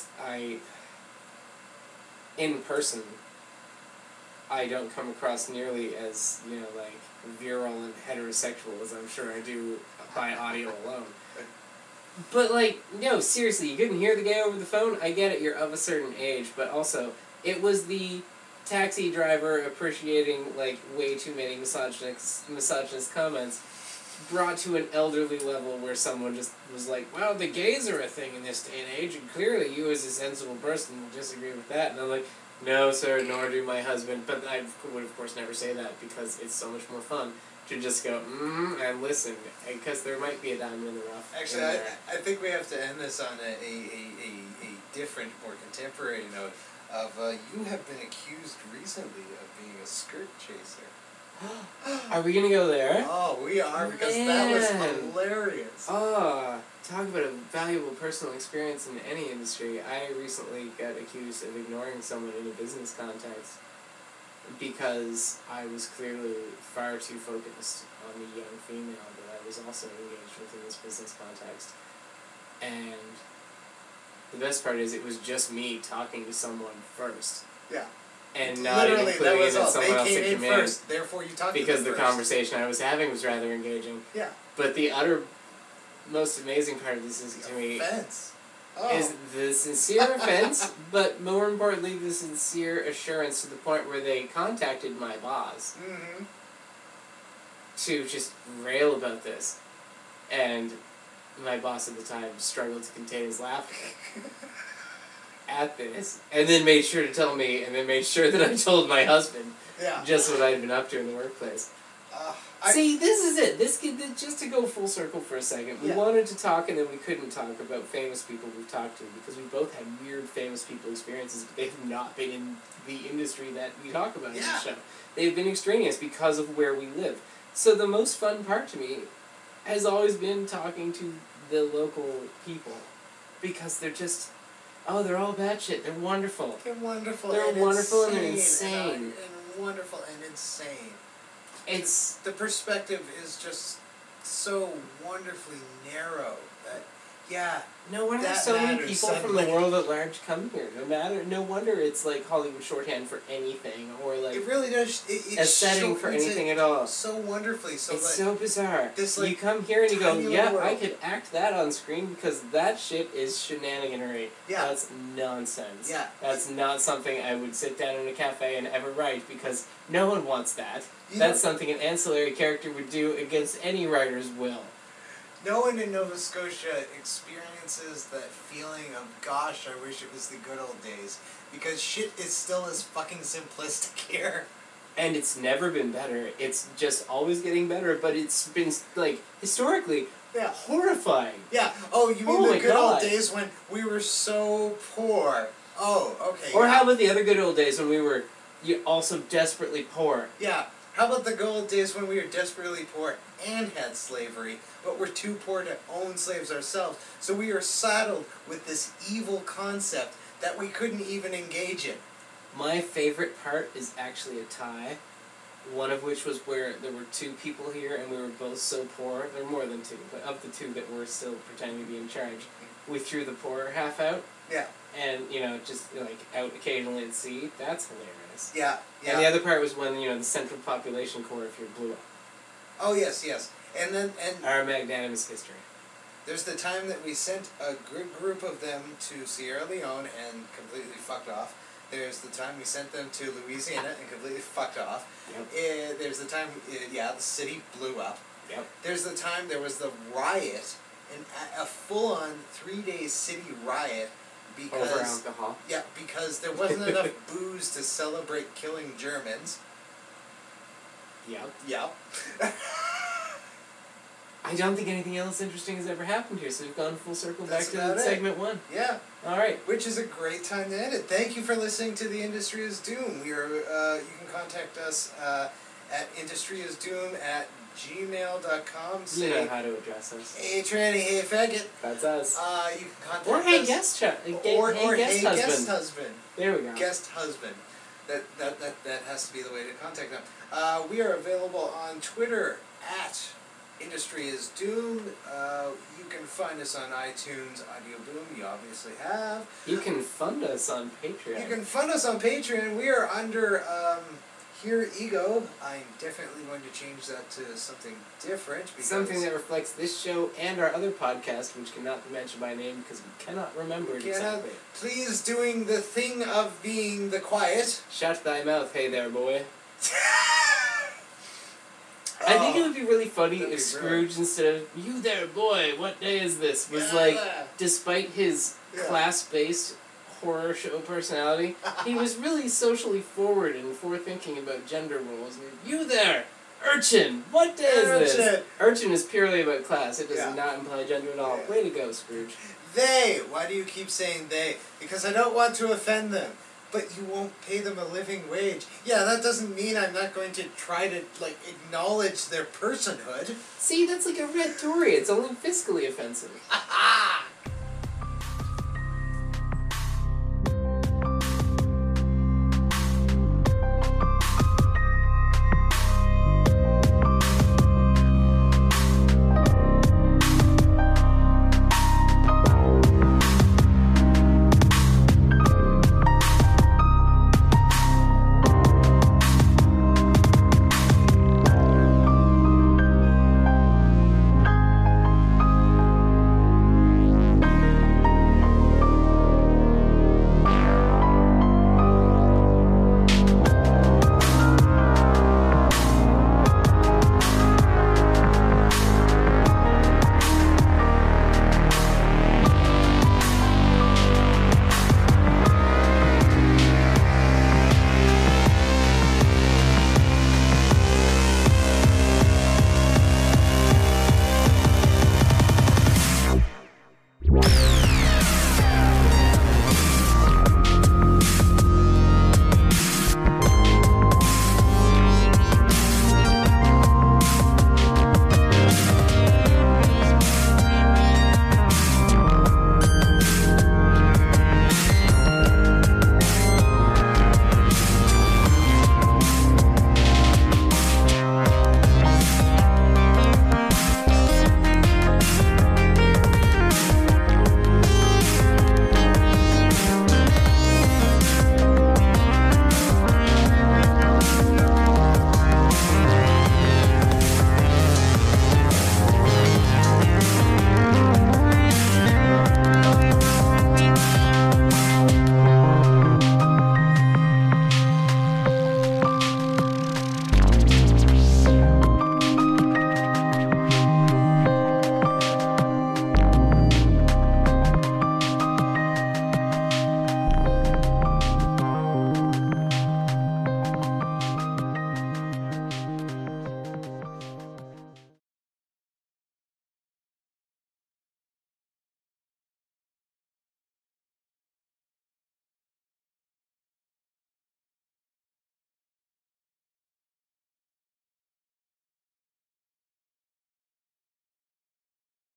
In person, I don't come across nearly as, like, virile and heterosexual as I'm sure I do by audio alone. But, like, no, seriously, you couldn't hear the guy over the phone? I get it, you're of a certain age, but also, it was the taxi driver appreciating, like, way too many misogynist comments brought to an elderly level where someone just was like, well, the gays are a thing in this day and age, and clearly you as a sensible person will disagree with that. And I'm like, no, sir, nor do my husband. But I would, of course, never say that because it's so much more fun to just go, and listen, because there might be a diamond in the rough. Actually, I think we have to end this on a different, more contemporary note of you have been accused recently of being a skirt chaser. Are we gonna go there? Oh, we are, because that was Man. hilarious. Oh, talk about a valuable personal experience in any industry. I recently got accused of ignoring someone in a business context because I was clearly far too focused on the young female that I was also engaged with in this business context. And the best part is it was just me talking to someone first. Yeah. And not Literally, including that was in all. someone They else came to in command. first, therefore you talked Because to the them first. conversation I was having was rather engaging. Yeah. But the most amazing part of this is, to me, Offense. is the sincere offense, but more importantly, the sincere assurance to the point where they contacted my boss Mm-hmm. to just rail about this. And my boss at the time struggled to contain his laughter at this, and then made sure to tell me, and then made sure that I told my husband Yeah. just what I'd been up to in the workplace. I- See, this is it. Just to go full circle for a second. We Yeah. wanted to talk, and then we couldn't talk about famous people we've talked to because we both had weird famous people experiences, but they've not been in the industry that we talk about in Yeah. the show. They've been extraneous because of where we live. So the most fun part to me has always been talking to the local people because they're just, they're all batshit. They're wonderful. They're wonderful. They're and wonderful and they're insane. insane. And wonderful and insane. It's The perspective is just so wonderfully narrow that, yeah, no wonder that so many matters people from the suddenly. world at large come here. No wonder it's like Hollywood shorthand for anything, or like it really does. It a setting for showcases anything at all. so wonderfully. So It's like, so bizarre. this, You like, come here and you go, tiny yeah, little I world. could act that on screen because that shit is shenaniganery. Yeah. That's nonsense. Yeah. That's not something I would sit down in a cafe and ever write because no one wants that. You That's know, something an ancillary character would do against any writer's will. no one in Nova Scotia experiences that feeling of, gosh, I wish it was the good old days. Because shit is still as fucking simplistic here. And it's never been better. It's just always getting better, but it's been, like, historically, Yeah. horrifying. Yeah. Oh, you mean Oh the my good old God. days when we were so poor? Oh, okay. Or yeah. how about the other good old days when we were also desperately poor? Yeah. How about the good old days when we were desperately poor and had slavery, but were too poor to own slaves ourselves, so we were saddled with this evil concept that we couldn't even engage in. My favorite part is actually a tie, one of which was where there were two people here and we were both so poor. There were more than two, but of the two that were still pretending to be in charge, we threw the poorer half out. Yeah. And, just, like, out occasionally at sea. That's hilarious. Yeah. Yeah. And the other part was when, the Central Population Corps of here blew up. Oh, yes, yes. And then, Our magnanimous history. there's the time that we sent a good group of them to Sierra Leone and completely fucked off. There's the time we sent them to Louisiana and completely fucked off. Yep. There's the time, the city blew up. Yep. There's the time there was the riot, a full-on 3-day city riot because... Over alcohol. Yeah, because there wasn't enough booze to celebrate killing Germans. Yep. Yep. I don't think anything else interesting has ever happened here, so we've gone full circle That's back to about it. segment 1. Yeah. Alright. Which is a great time to end it. Thank you for listening to The Industry is Doom. We are, you can contact us at industryisdoom@gmail.com. You know how to address us. Hey tranny, hey faggot. That's us. You can contact Or us. hey guest Or hey guest hey husband. guest husband. There we go. Guest husband. That has to be the way to contact them. We are available on Twitter at Industry is Doomed. You can find us on iTunes, Audio Boom. You obviously have. You can fund us on Patreon. You can fund us on Patreon. We are under Here Ego. I'm definitely going to change that to something different. Because Something that reflects this show and our other podcast, which cannot be mentioned by name because we cannot remember it exactly. Please doing the thing of being the quiet. Shut thy mouth, hey there, boy. I think it would be really funny that'd if be Scrooge, instead of, you there, boy, what day is this, was like, despite his Yeah. class-based horror show personality, he was really socially forward and forward-thinking about gender roles. And, you there, urchin, what day is this? Urchin. Urchin is purely about class. It does Yeah. not imply gender at all. Yeah. Way to go, Scrooge. They. Why do you keep saying they? Because I don't want to offend them. But you won't pay them a living wage. Yeah, that doesn't mean I'm not going to try to, like, acknowledge their personhood. See, that's like a red Tory. It's only fiscally offensive.